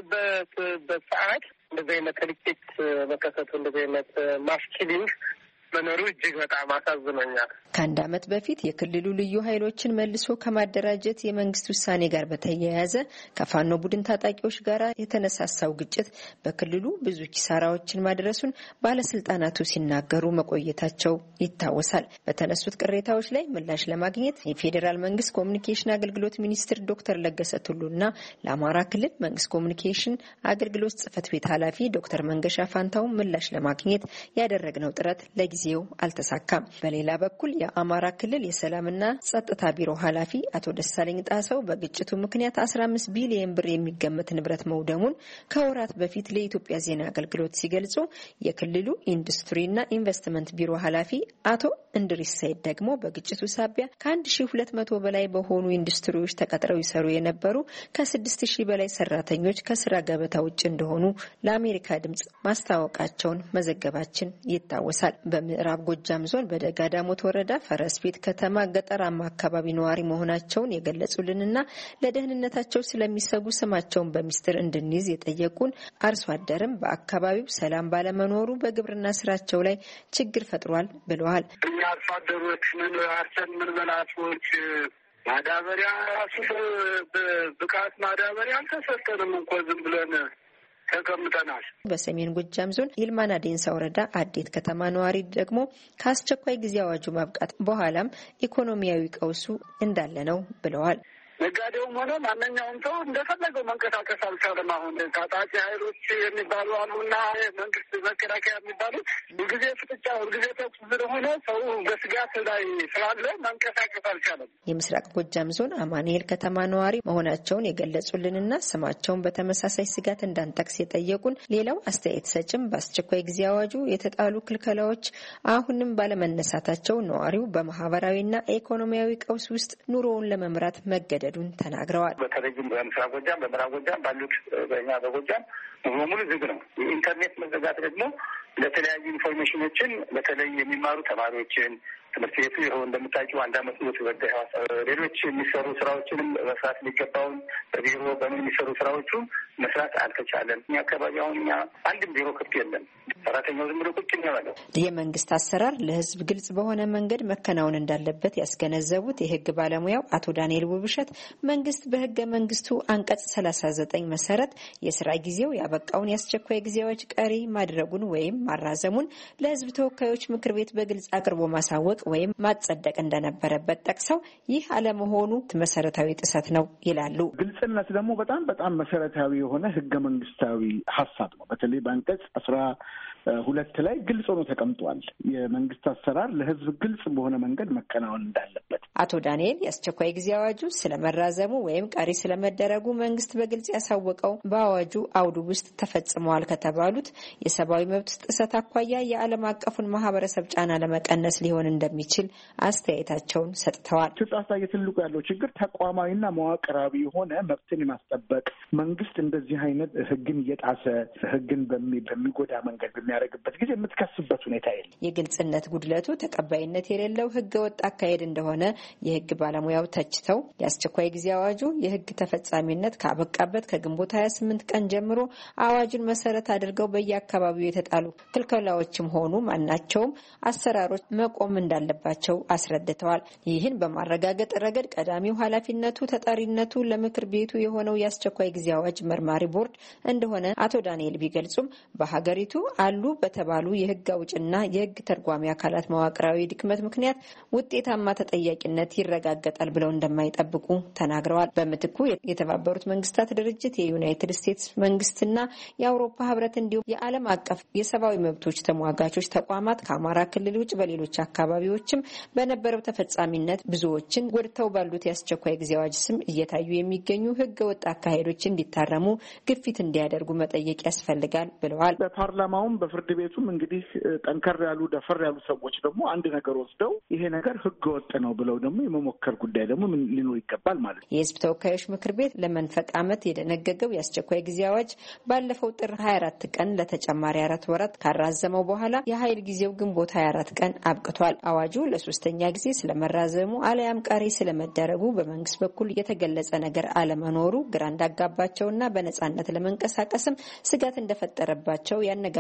በምንገምበት ሰዓት እንደዚህ አይነት ክሊኬት መከሰቱ እንደዚህ አይነት ማስ ኪሊንግ መኖሩ እጅግ በጣም አሳዝኖኛል። ከአንድ ዓመት በፊት የክልሉ ልዩ ኃይሎችን መልሶ ከማደራጀት የመንግስት ውሳኔ ጋር በተያያዘ ከፋኖ ቡድን ታጣቂዎች ጋር የተነሳሳው ግጭት በክልሉ ብዙ ኪሳራዎችን ማድረሱን ባለስልጣናቱ ሲናገሩ መቆየታቸው ይታወሳል። በተነሱት ቅሬታዎች ላይ ምላሽ ለማግኘት የፌዴራል መንግስት ኮሚኒኬሽን አገልግሎት ሚኒስትር ዶክተር ለገሰ ቱሉና ለአማራ ክልል መንግስት ኮሚኒኬሽን አገልግሎት ጽህፈት ቤት ኃላፊ ዶክተር መንገሻ ፋንታው ምላሽ ለማግኘት ያደረግነው ጥረት ለጊዜው አልተሳካም። በሌላ በኩል የአማራ ክልል የሰላምና ጸጥታ ቢሮ ኃላፊ አቶ ደሳለኝ ጣሰው በግጭቱ ምክንያት አስራ አምስት ቢሊዮን ብር የሚገመት ንብረት መውደሙን ከወራት በፊት ለኢትዮጵያ ዜና አገልግሎት ሲገልጹ የክልሉ ኢንዱስትሪና ኢንቨስትመንት ቢሮ ኃላፊ አቶ እንድሪስ ሰይድ ደግሞ በግጭቱ ሳቢያ ከአንድ ሺህ ሁለት መቶ በላይ በሆኑ ኢንዱስትሪዎች ተቀጥረው ይሰሩ የነበሩ ከስድስት ሺህ በላይ ሰራተኞች ከስራ ገበታ ውጭ እንደሆኑ ለአሜሪካ ድምጽ ማስታወቃቸውን መዘገባችን ይታወሳል። በምዕራብ ጎጃም ዞን በደጋ ዳሞት ወረዳ ፈረስ ቤት ከተማ ገጠራማ አካባቢ ነዋሪ መሆናቸውን የገለጹልንና ለደህንነታቸው ስለሚሰጉ ስማቸውን በሚስጥር እንድንይዝ የጠየቁን አርሶ አደርም በአካባቢው ሰላም ባለመኖሩ በግብርና ስራቸው ላይ ችግር ፈጥሯል ብለዋል። እኛ አርሶ አደሮች ምን አርሰን ምን በላቶች ማዳበሪያ ራሱ ብቃት ማዳበሪያ አልተሰጠንም እንኳ ዝም ብለን ተቀምጠናል። በሰሜን ጎጃም ዞን ይልማና ዴንሳ ወረዳ አዴት ከተማ ነዋሪ ደግሞ ከአስቸኳይ ጊዜ አዋጁ ማብቃት በኋላም ኢኮኖሚያዊ ቀውሱ እንዳለ ነው ብለዋል። ነጋዴውም ሆነ ማንኛውም ሰው እንደፈለገው መንቀሳቀስ አልቻለም። አሁን ታጣቂ ኃይሎች የሚባሉ አሉና መንግስት መከላከያ የሚባሉት ሁልጊዜ ፍጥጫ፣ ሁልጊዜ ተኩስ ስለሆነ ሰው በስጋት ላይ ስላለ መንቀሳቀስ አልቻለም። የምስራቅ ጎጃም ዞን አማኑኤል ከተማ ነዋሪ መሆናቸውን የገለጹልንና ስማቸውን በተመሳሳይ ስጋት እንዳንጠቅስ የጠየቁን ሌላው አስተያየት ሰጭም በአስቸኳይ ጊዜ አዋጁ የተጣሉ ክልከላዎች አሁንም ባለመነሳታቸው ነዋሪው በማህበራዊና ኢኮኖሚያዊ ቀውስ ውስጥ ኑሮውን ለመምራት መገደ ዱን ተናግረዋል። በተለይም በምስራቅ ጎጃም በምዕራብ ጎጃም ባሉት በእኛ በጎጃም ሙሉ ዝግ ነው። የኢንተርኔት መዘጋት ደግሞ ለተለያዩ ኢንፎርሜሽኖችን በተለይ የሚማሩ ተማሪዎችን ትምህርት ቤቱ ይኸው እንደምታውቂው አንድ አመት ነው ተወደ ሌሎች የሚሰሩ ስራዎችንም መስራት የሚገባውን በቢሮ በምን የሚሰሩ ስራዎቹ መስራት አልተቻለም። እኛ አካባቢ አሁን እኛ አንድም ቢሮ ክፍት የለም። ሰራተኛው ዝም ብሎ ቁጭ ነው። የመንግስት አሰራር ለህዝብ ግልጽ በሆነ መንገድ መከናወን እንዳለበት ያስገነዘቡት የህግ ባለሙያው አቶ ዳንኤል ውብሸት መንግስት በህገ መንግስቱ አንቀጽ ሰላሳ ዘጠኝ መሰረት የስራ ጊዜው ያበቃውን የአስቸኳይ ጊዜዎች ቀሪ ማድረጉን ወይም ማራዘሙን ለህዝብ ተወካዮች ምክር ቤት በግልጽ አቅርቦ ማሳወቅ ወይም ማጸደቅ እንደነበረበት ጠቅሰው ይህ አለመሆኑ መሰረታዊ ጥሰት ነው ይላሉ። ግልጽነት ደግሞ በጣም በጣም መሰረታዊ የሆነ ህገ መንግስታዊ ሀሳብ ነው። በተለይ በአንቀጽ አስራ ሁለት ላይ ግልጽ ሆኖ ተቀምጧል። የመንግስት አሰራር ለህዝብ ግልጽ በሆነ መንገድ መከናወን እንዳለበት። አቶ ዳንኤል የአስቸኳይ ጊዜ አዋጁ ስለመራዘሙ ወይም ቀሪ ስለመደረጉ መንግስት በግልጽ ያሳወቀው በአዋጁ አውዱ ውስጥ ተፈጽመዋል ከተባሉት የሰብአዊ መብት ጥሰት አኳያ የዓለም አቀፉን ማህበረሰብ ጫና ለመቀነስ ሊሆን እንደሚችል አስተያየታቸውን ሰጥተዋል። ኢትዮጵያ ውስጥ ትልቁ ያለው ችግር ተቋማዊና መዋቅራዊ የሆነ መብትን የማስጠበቅ መንግስት እንደዚህ አይነት ህግን እየጣሰ ህግን በሚጎዳ መንገድ በሚያደርግበት ጊዜ የምትከስበት ሁኔታ የለም። የግልጽነት ጉድለቱ ተቀባይነት የሌለው ህገ ወጥ አካሄድ እንደሆነ የህግ ባለሙያው ተችተው የአስቸኳይ ጊዜ አዋጁ የህግ ተፈጻሚነት ካበቃበት ከግንቦት ሀያ ስምንት ቀን ጀምሮ አዋጁን መሰረት አድርገው በየአካባቢው የተጣሉ ክልከላዎችም ሆኑ ማናቸውም አሰራሮች መቆም እንዳለባቸው አስረድተዋል። ይህን በማረጋገጥ ረገድ ቀዳሚው ኃላፊነቱ ተጠሪነቱ ለምክር ቤቱ የሆነው የአስቸኳይ ጊዜ አዋጅ መርማሪ ቦርድ እንደሆነ አቶ ዳንኤል ቢገልጹም በሀገሪቱ አሉ በተባሉ የህግ አውጭና የህግ ተርጓሚ አካላት መዋቅራዊ ድክመት ምክንያት ውጤታማ ተጠያቂነት ይረጋገጣል ብለው እንደማይጠብቁ ተናግረዋል። በምትኩ የተባበሩት መንግስታት ድርጅት፣ የዩናይትድ ስቴትስ መንግስትና የአውሮፓ ህብረት እንዲሁም የዓለም አቀፍ የሰብአዊ መብቶች ተሟጋቾች ተቋማት ከአማራ ክልል ውጭ በሌሎች አካባቢዎችም በነበረው ተፈጻሚነት ብዙዎችን ጎድተው ባሉት የአስቸኳይ ጊዜ አዋጅ ስም እየታዩ የሚገኙ ህገ ወጥ አካሄዶች እንዲታረሙ ግፊት እንዲያደርጉ መጠየቅ ያስፈልጋል ብለዋል። በፓርላማውም በፍርድ ቤቱም እንግዲህ ጠንከር ያሉ ደፈር ያሉ ሰዎች ደግሞ አንድ ነገር ወስደው ይሄ ነገር ህገ ወጥ ነው ብለው ደግሞ የመሞከር ጉዳይ ደግሞ ምን ሊኖር ይገባል ማለት ነው። የህዝብ ተወካዮች ምክር ቤት ለመንፈቅ ዓመት የደነገገው የአስቸኳይ ጊዜ አዋጅ ባለፈው ጥር ሀያ አራት ቀን ለተጨማሪ አራት ወራት ካራዘመው በኋላ የኃይል ጊዜው ግንቦት ሀያ አራት ቀን አብቅቷል። አዋጁ ለሶስተኛ ጊዜ ስለመራዘሙ አለያም ቀሪ ስለመደረጉ በመንግስት በኩል የተገለጸ ነገር አለመኖሩ ግራ እንዳጋባቸውና በነጻነት ለመንቀሳቀስም ስጋት እንደፈጠረባቸው ያነጋገርናቸው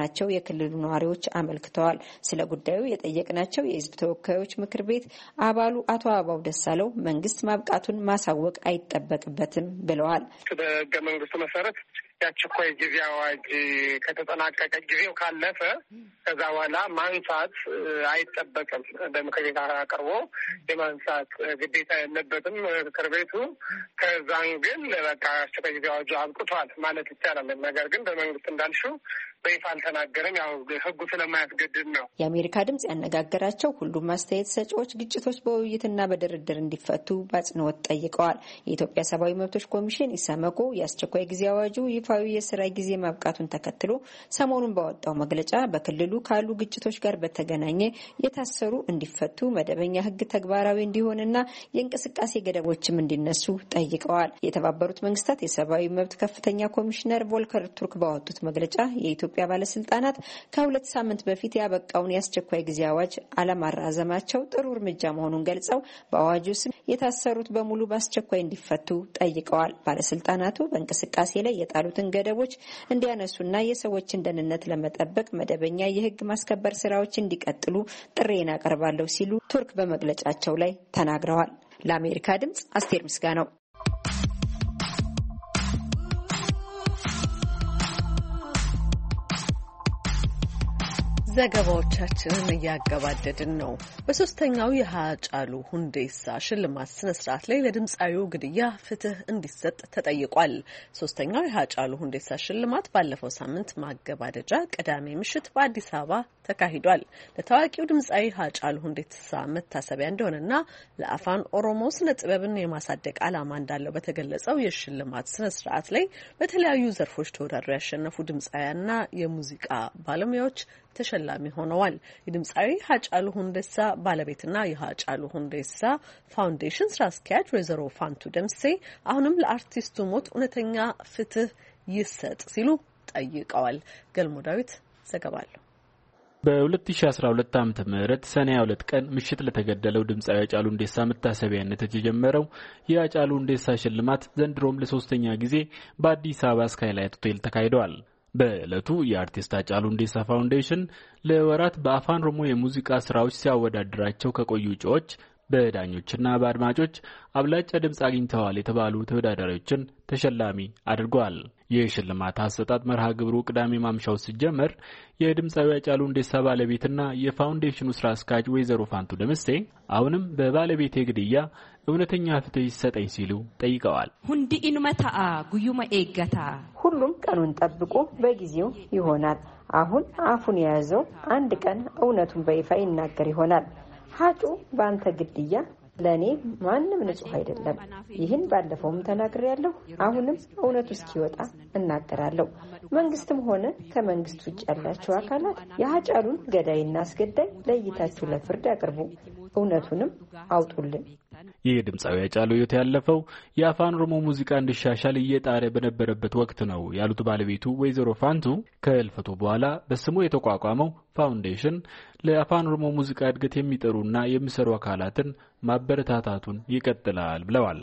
መሆናቸው የክልሉ ነዋሪዎች አመልክተዋል። ስለ ጉዳዩ የጠየቅናቸው የህዝብ ተወካዮች ምክር ቤት አባሉ አቶ አበባው ደሳለው መንግስት ማብቃቱን ማሳወቅ አይጠበቅበትም ብለዋል። በህገ መንግስቱ መሰረት የአስቸኳይ ጊዜ አዋጅ ከተጠናቀቀ ጊዜው ካለፈ ከዛ በኋላ ማንሳት አይጠበቅም። በምክር ቤት አቅርቦ የማንሳት ግዴታ የለበትም ምክር ቤቱ። ከዛን ግን በቃ አስቸኳይ ጊዜ አዋጁ አብቅቷል ማለት ይቻላል። ነገር ግን በመንግስት እንዳልሽው በይፋ አልተናገረም። ያው ህጉ ስለማያስገድድ ነው። የአሜሪካ ድምጽ ያነጋገራቸው ሁሉም አስተያየት ሰጪዎች ግጭቶች በውይይትና በድርድር እንዲፈቱ በአጽንኦት ጠይቀዋል። የኢትዮጵያ ሰብአዊ መብቶች ኮሚሽን ኢሰመኮ የአስቸኳይ ጊዜ አዋጁ ይፋዊ የስራ ጊዜ ማብቃቱን ተከትሎ ሰሞኑን ባወጣው መግለጫ በክልሉ ካሉ ግጭቶች ጋር በተገናኘ የታሰሩ እንዲፈቱ፣ መደበኛ ህግ ተግባራዊ እንዲሆንና የእንቅስቃሴ ገደቦችም እንዲነሱ ጠይቀዋል። የተባበሩት መንግስታት የሰብአዊ መብት ከፍተኛ ኮሚሽነር ቮልከር ቱርክ ባወጡት መግለጫ የኢትዮጵያ ባለስልጣናት ከሁለት ሳምንት በፊት ያበቃውን የአስቸኳይ ጊዜ አዋጅ አለማራዘማቸው ጥሩ እርምጃ መሆኑን ገልጸው በአዋጁ ስም የታሰሩት በሙሉ በአስቸኳይ እንዲፈቱ ጠይቀዋል። ባለስልጣናቱ በእንቅስቃሴ ላይ የጣሉትን ገደቦች እንዲያነሱና የሰዎችን ደህንነት ለመጠበቅ መደበኛ የህግ ማስከበር ስራዎች እንዲቀጥሉ ጥሪዬን አቀርባለሁ ሲሉ ቱርክ በመግለጫቸው ላይ ተናግረዋል። ለአሜሪካ ድምጽ አስቴር ምስጋናው። ዘገባዎቻችንን እያገባደድን ነው። በሶስተኛው የሃጫሉ ሁንዴሳ ሽልማት ስነ ስርዓት ላይ ለድምፃዊው ግድያ ፍትህ እንዲሰጥ ተጠይቋል። ሶስተኛው የሃጫሉ ሁንዴሳ ሽልማት ባለፈው ሳምንት ማገባደጃ ቅዳሜ ምሽት በአዲስ አበባ ተካሂዷል። ለታዋቂው ድምፃዊ ሃጫሉ ሁንዴሳ መታሰቢያ እንደሆነና ለአፋን ኦሮሞ ስነ ጥበብን የማሳደግ ዓላማ እንዳለው በተገለጸው የሽልማት ስነ ስርዓት ላይ በተለያዩ ዘርፎች ተወዳድረው ያሸነፉ ድምፃውያንና የሙዚቃ ባለሙያዎች ተሸላሚ ሆነዋል። የድምፃዊ ሃጫሉ ሁንዴሳ ባለቤትና የሃጫሉ ሁንዴሳ ፋውንዴሽን ስራ አስኪያጅ ወይዘሮ ፋንቱ ደምሴ አሁንም ለአርቲስቱ ሞት እውነተኛ ፍትህ ይሰጥ ሲሉ ጠይቀዋል። ገልሞ ዳዊት ዘገባለሁ። በ2012 ዓመተ ምህረት ሰኔ ሁለት ቀን ምሽት ለተገደለው ድምፃዊ ሃጫሉ ሁንዴሳ መታሰቢያነት የተጀመረው የሃጫሉ ሁንዴሳ ሽልማት ዘንድሮም ለሶስተኛ ጊዜ በአዲስ አበባ ስካይላይት ሆቴል ተካሂዷል። በእለቱ የአርቲስት ሃጫሉ ሁንዴሳ ፋውንዴሽን ለወራት በአፋን ኦሮሞ የሙዚቃ ስራዎች ሲያወዳድራቸው ከቆዩ እጩዎች በዳኞችና በአድማጮች አብላጫ ድምጽ አግኝተዋል የተባሉ ተወዳዳሪዎችን ተሸላሚ አድርጓል። የሽልማት አሰጣጥ መርሃ ግብሩ ቅዳሜ ማምሻው ሲጀመር የድምፃዊ ሃጫሉ ሁንዴሳ ባለቤትና የፋውንዴሽኑ ስራ አስኪያጅ ወይዘሮ ፋንቱ ደምሴ አሁንም በባለቤቴ ግድያ እውነተኛ ፍትህ ይሰጠኝ ሲሉ ጠይቀዋል። ሁንዲ ኢንመታ ጉዩማ ኤገታ ሁሉም ቀኑን ጠብቆ በጊዜው ይሆናል። አሁን አፉን የያዘው አንድ ቀን እውነቱን በይፋ ይናገር ይሆናል። ሃጩ በአንተ ግድያ ለኔ ማንም ንጹህ አይደለም። ይህን ባለፈውም ተናግሬያለሁ። አሁንም እውነቱ እስኪወጣ እናገራለሁ። መንግስትም ሆነ ከመንግስት ውጭ ያላችሁ አካላት የሃጫሉን ገዳይና አስገዳይ ለይታችሁ ለፍርድ አቅርቡ፣ እውነቱንም አውጡልን። ይህ ድምፃዊ ሃጫሉ ሕይወት ያለፈው የአፋን ኦሮሞ ሙዚቃ እንዲሻሻል እየጣረ በነበረበት ወቅት ነው ያሉት ባለቤቱ ወይዘሮ ፋንቱ ከህልፈቱ በኋላ በስሙ የተቋቋመው ፋውንዴሽን ለአፋን ኦሮሞ ሙዚቃ እድገት የሚጠሩና የሚሰሩ አካላትን ማበረታታቱን ይቀጥላል ብለዋል።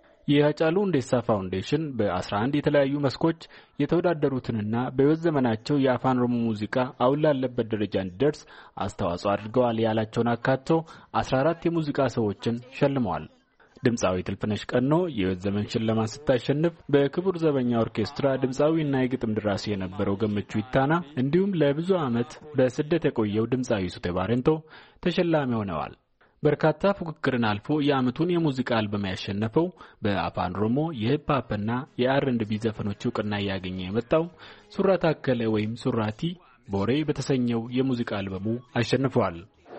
የሃጫሉ ሁንዴሳ ፋውንዴሽን በአስራ አንድ የተለያዩ መስኮች የተወዳደሩትንና በህይወት ዘመናቸው የአፋን ኦሮሞ ሙዚቃ አሁን ላለበት ደረጃ እንዲደርስ አስተዋጽኦ አድርገዋል ያላቸውን አካቶ አስራ አራት የሙዚቃ ሰዎችን ሸልመዋል። ድምፃዊ ትልፍነሽ ቀኖ የህይወት ዘመን ሽልማት ስታሸንፍ በክቡር ዘበኛ ኦርኬስትራ ድምፃዊና የግጥም ደራሲ የነበረው ገመቹ ይታና እንዲሁም ለብዙ ዓመት በስደት የቆየው ድምፃዊ ሱቴ ባሬንቶ ተሸላሚ ሆነዋል። በርካታ ፉክክርን አልፎ የዓመቱን የሙዚቃ አልበም ያሸነፈው በአፋን ኦሮሞ የሂፕ ሆፕና የአር&ቢ ዘፈኖች እውቅና ያገኘ የመጣው ሱራ ታከለ ወይም ሱራቲ ቦሬ በተሰኘው የሙዚቃ አልበሙ አሸንፈዋል።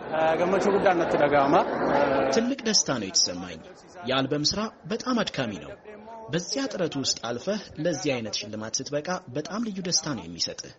ገመቹ ጉዳነት ተደጋማ ትልቅ ደስታ ነው የተሰማኝ። የአልበም ስራ በጣም አድካሚ ነው። በዚያ ጥረት ውስጥ አልፈህ ለዚህ አይነት ሽልማት ስትበቃ በጣም ልዩ ደስታ ነው የሚሰጥህ።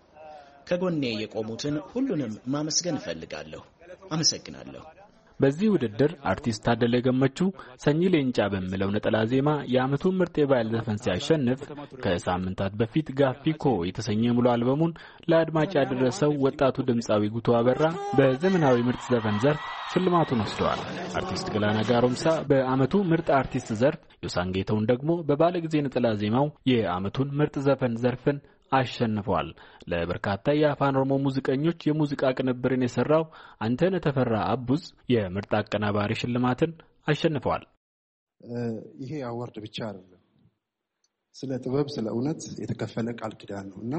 ከጎኔ የቆሙትን ሁሉንም ማመስገን እፈልጋለሁ። አመሰግናለሁ። በዚህ ውድድር አርቲስት ታደለ ገመቹ ሰኚ ሌንጫ በሚለው ነጠላ ዜማ የዓመቱን ምርጥ የባህል ዘፈን ሲያሸንፍ ከሳምንታት በፊት ጋፊኮ የተሰኘ ሙሉ አልበሙን ለአድማጭ ያደረሰው ወጣቱ ድምፃዊ ጉቶ አበራ በዘመናዊ ምርጥ ዘፈን ዘርፍ ሽልማቱን ወስደዋል። አርቲስት ገላና ጋሮምሳ በዓመቱ ምርጥ አርቲስት ዘርፍ፣ ዮሳንጌተውን ደግሞ በባለጊዜ ነጠላ ዜማው የዓመቱን ምርጥ ዘፈን ዘርፍን አሸንፏል። ለበርካታ የአፋን ኦሮሞ ሙዚቀኞች የሙዚቃ ቅንብርን የሰራው አንተነህ ተፈራ አቡዝ የምርጥ አቀናባሪ ሽልማትን አሸንፏል። ይሄ አዋርድ ብቻ አይደለም፣ ስለ ጥበብ ስለ እውነት የተከፈለ ቃል ኪዳን ነውና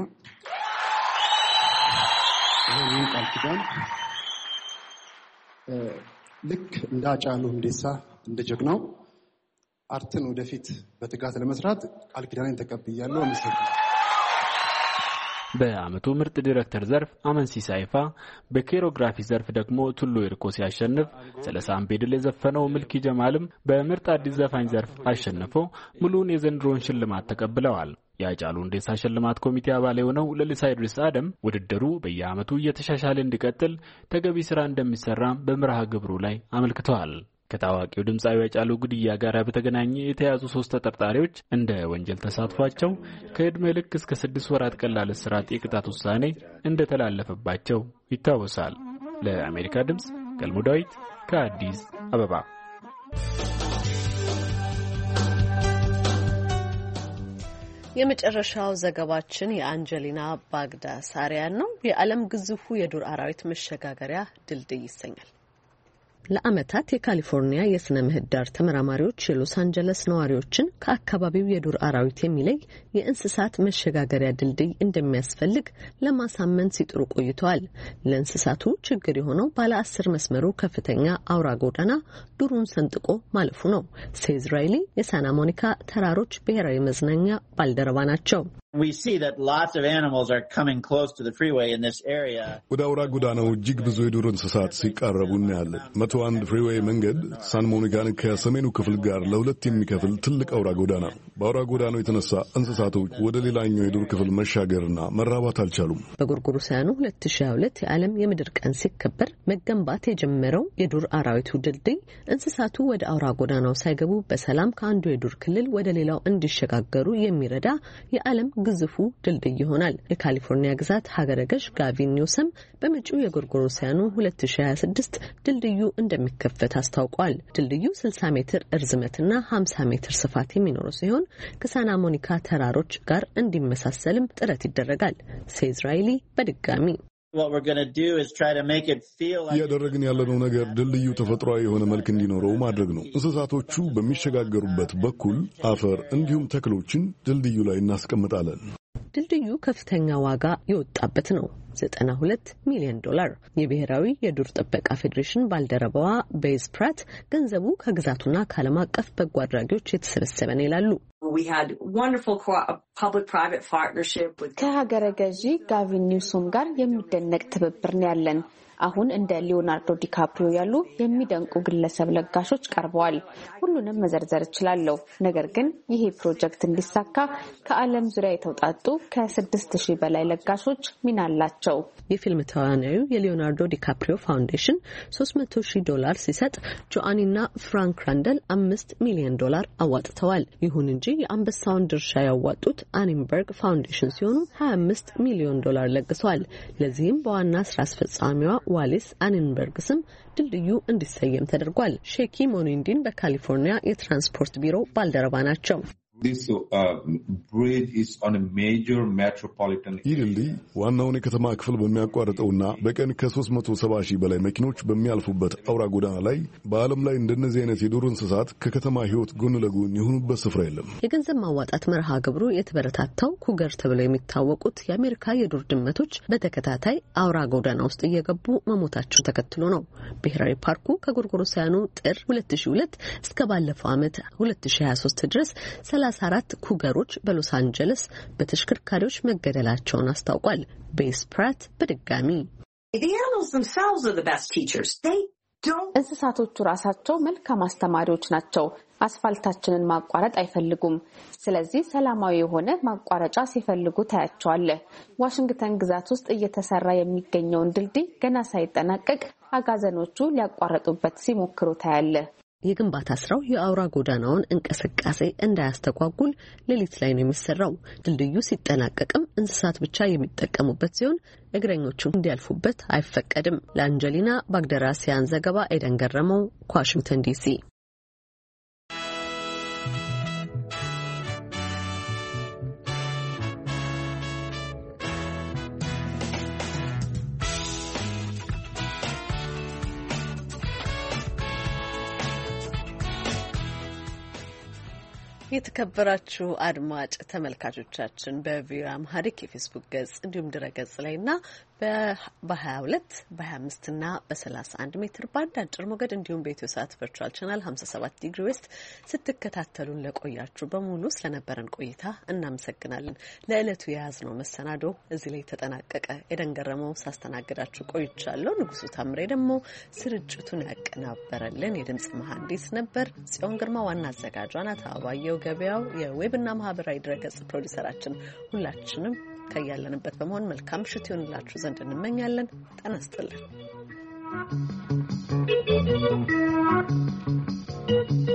ይሄን ቃል ኪዳን ልክ እንደ ሃጫሉ ሁንዴሳ እንደ ጀግናው አርትን ወደፊት በትጋት ለመስራት ቃል ኪዳንን ተቀብያለሁ። አመሰግናለሁ። በአመቱ ምርጥ ዲሬክተር ዘርፍ አመንሲሳ ይፋ፣ በኮሪዮግራፊ ዘርፍ ደግሞ ቱሉ ኤርኮ ሲያሸንፍ፣ ሰለሳም ቤድል የዘፈነው ምልኪ ጀማልም በምርጥ አዲስ ዘፋኝ ዘርፍ አሸንፎ ሙሉውን የዘንድሮን ሽልማት ተቀብለዋል። የሃጫሉ ሁንዴሳ ሽልማት ኮሚቴ አባል የሆነው ለሊሳ ኢድሪስ አደም ውድድሩ በየአመቱ እየተሻሻለ እንዲቀጥል ተገቢ ስራ እንደሚሰራ በመርሃ ግብሩ ላይ አመልክተዋል። ከታዋቂው ድምጻዊ ሃጫሉ ግድያ ጋር በተገናኘ የተያዙ ሶስት ተጠርጣሪዎች እንደ ወንጀል ተሳትፏቸው ከዕድሜ ልክ እስከ ስድስት ወራት ቀላል እስራት የቅጣት ውሳኔ እንደተላለፈባቸው ይታወሳል። ለአሜሪካ ድምጽ ገልሞ ዳዊት ከአዲስ አበባ። የመጨረሻው ዘገባችን የአንጀሊና ባግዳ ሳሪያን ነው። የዓለም ግዙፉ የዱር አራዊት መሸጋገሪያ ድልድይ ይሰኛል። ለአመታት የካሊፎርኒያ የስነ ምህዳር ተመራማሪዎች የሎስ አንጀለስ ነዋሪዎችን ከአካባቢው የዱር አራዊት የሚለይ የእንስሳት መሸጋገሪያ ድልድይ እንደሚያስፈልግ ለማሳመን ሲጥሩ ቆይተዋል። ለእንስሳቱ ችግር የሆነው ባለ አስር መስመሩ ከፍተኛ አውራ ጎዳና ዱሩን ሰንጥቆ ማለፉ ነው። ሴዝ ራይሊ የሳና ሞኒካ ተራሮች ብሔራዊ መዝናኛ ባልደረባ ናቸው። We see that lots of animals are coming close to the freeway in this area. ወደ አውራ ጎዳናው እጅግ ብዙ የዱር እንስሳት ሲቃረቡ እናያለን። መቶ አንድ ፍሪዌይ መንገድ ሳን ሞኒካን ከሰሜኑ ክፍል ጋር ለሁለት የሚከፍል ትልቅ አውራ ጎዳና ነው። በአውራ ጎዳናው የተነሳ እንስሳቶች ወደ ሌላኛው የዱር ክፍል መሻገርና መራባት አልቻሉም። በጎርጎሮሳውያኑ ሁለት ሺህ ሃያ ሁለት የዓለም የምድር ቀን ሲከበር መገንባት የጀመረው የዱር አራዊቱ ድልድይ እንስሳቱ ወደ አውራ ጎዳናው ሳይገቡ በሰላም ከአንዱ የዱር ክልል ወደ ሌላው እንዲሸጋገሩ የሚረዳ የዓለም ግዙፉ ድልድይ ይሆናል። የካሊፎርኒያ ግዛት ሀገረ ገዥ ጋቪን ኒውሰም በመጪው የጎርጎሮሳውያኑ ሁለት ሺህ ሃያ ስድስት ድልድዩ እንደሚከፈት አስታውቋል። ድልድዩ ስልሳ ሜትር እርዝመትና ሀምሳ ሜትር ስፋት የሚኖረው ሲሆን ከሳና ሞኒካ ተራሮች ጋር እንዲመሳሰልም ጥረት ይደረጋል። ሴዝ ራይሊ በድጋሚ እያደረግን ያለነው ነገር ድልድዩ ተፈጥሯዊ የሆነ መልክ እንዲኖረው ማድረግ ነው። እንስሳቶቹ በሚሸጋገሩበት በኩል አፈር እንዲሁም ተክሎችን ድልድዩ ላይ እናስቀምጣለን። ድልድዩ ከፍተኛ ዋጋ የወጣበት ነው፣ ዘጠና ሁለት ሚሊዮን ዶላር። የብሔራዊ የዱር ጥበቃ ፌዴሬሽን ባልደረባዋ ቤዝ ፕራት ገንዘቡ ከግዛቱና ከዓለም አቀፍ በጎ አድራጊዎች የተሰበሰበ ነው ይላሉ። ከሀገረ ገዢ ጋቪን ኒውሶም ጋር የሚደነቅ ትብብር ነው ያለን። አሁን እንደ ሊዮናርዶ ዲካፕሪዮ ያሉ የሚደንቁ ግለሰብ ለጋሾች ቀርበዋል። ሁሉንም መዘርዘር እችላለሁ። ነገር ግን ይሄ ፕሮጀክት እንዲሳካ ከዓለም ዙሪያ የተውጣጡ ከስድስት ሺህ በላይ ለጋሾች ሚና አላቸው። የፊልም ተዋናዩ የሊዮናርዶ ዲካፕሪዮ ፋውንዴሽን ሶስት መቶ ሺህ ዶላር ሲሰጥ ጆአኒና ፍራንክ ራንደል አምስት ሚሊዮን ዶላር አዋጥተዋል። ይሁን እንጂ የአንበሳውን ድርሻ ያዋጡት አኒንበርግ ፋውንዴሽን ሲሆኑ ሀያ አምስት ሚሊዮን ዶላር ለግሰዋል። ለዚህም በዋና ስራ አስፈጻሚዋ ዋሊስ አኒንበርግ ስም ድልድዩ እንዲሰየም ተደርጓል። ሼኪ ሞኒንዲን በካሊፎርኒያ የትራንስፖርት ቢሮ ባልደረባ ናቸው። This uh, bridge is on a major metropolitan ይህ ድልድይ ዋናውን የከተማ ክፍል በሚያቋርጠውና በቀን ከሶስት መቶ ሰባ ሺህ በላይ መኪኖች በሚያልፉበት አውራ ጎዳና ላይ በዓለም ላይ እንደነዚህ አይነት የዱር እንስሳት ከከተማ ሕይወት ጎን ለጎን የሆኑበት ስፍራ የለም። የገንዘብ ማዋጣት መርሃ ግብሩ የተበረታታው ኩገር ተብለው የሚታወቁት የአሜሪካ የዱር ድመቶች በተከታታይ አውራ ጎዳና ውስጥ እየገቡ መሞታቸው ተከትሎ ነው። ብሔራዊ ፓርኩ ከጎርጎሮሳውያኑ ጥር ሁለት ሺህ ሁለት እስከ ባለፈው ዓመት ሁለት ሺህ ሃያ ሶስት ድረስ ሰላሳ አራት ኩገሮች በሎስ አንጀለስ በተሽከርካሪዎች መገደላቸውን አስታውቋል። ቤዝ ፕራት በድጋሚ እንስሳቶቹ ራሳቸው መልካም አስተማሪዎች ናቸው። አስፋልታችንን ማቋረጥ አይፈልጉም። ስለዚህ ሰላማዊ የሆነ ማቋረጫ ሲፈልጉ ታያቸዋለህ። ዋሽንግተን ግዛት ውስጥ እየተሰራ የሚገኘውን ድልድይ ገና ሳይጠናቀቅ አጋዘኖቹ ሊያቋርጡበት ሲሞክሩ ታያለህ። የግንባታ ስራው የአውራ ጎዳናውን እንቅስቃሴ እንዳያስተጓጉል ሌሊት ላይ ነው የሚሰራው። ድልድዩ ሲጠናቀቅም እንስሳት ብቻ የሚጠቀሙበት ሲሆን እግረኞቹ እንዲያልፉበት አይፈቀድም። ለአንጀሊና ባግደራሲያን ዘገባ ኤደን ገረመው ከዋሽንግተን ዲሲ። የተከበራችሁ አድማጭ ተመልካቾቻችን በቪኦኤ አምሃሪክ የፌስቡክ ገጽ እንዲሁም ድረገጽ ላይና በ22 በ25 እና በ31 ሜትር ባንድ አጭር ሞገድ እንዲሁም በኢትዮ ሳት ቨርቹዋል ቻናል ሃምሳ ሰባት ዲግሪ ዌስት ስትከታተሉን ለቆያችሁ በሙሉ ስለነበረን ቆይታ እናመሰግናለን። ለዕለቱ የያዝነው መሰናዶ እዚህ ላይ ተጠናቀቀ። ኤደን ገረመው ሳስተናግዳችሁ ቆይቻለሁ። ንጉሱ ታምሬ ደግሞ ስርጭቱን ያቀናበረልን የድምጽ መሐንዲስ ነበር። ጽዮን ግርማ ዋና አዘጋጇ ናት። አባየው ገበያው የዌብና ማህበራዊ ድረገጽ ፕሮዲውሰራችን። ሁላችንም ከያለንበት በመሆን መልካም ምሽት ይሁንላችሁ ዘንድ እንመኛለን። ጤና ይስጥልን።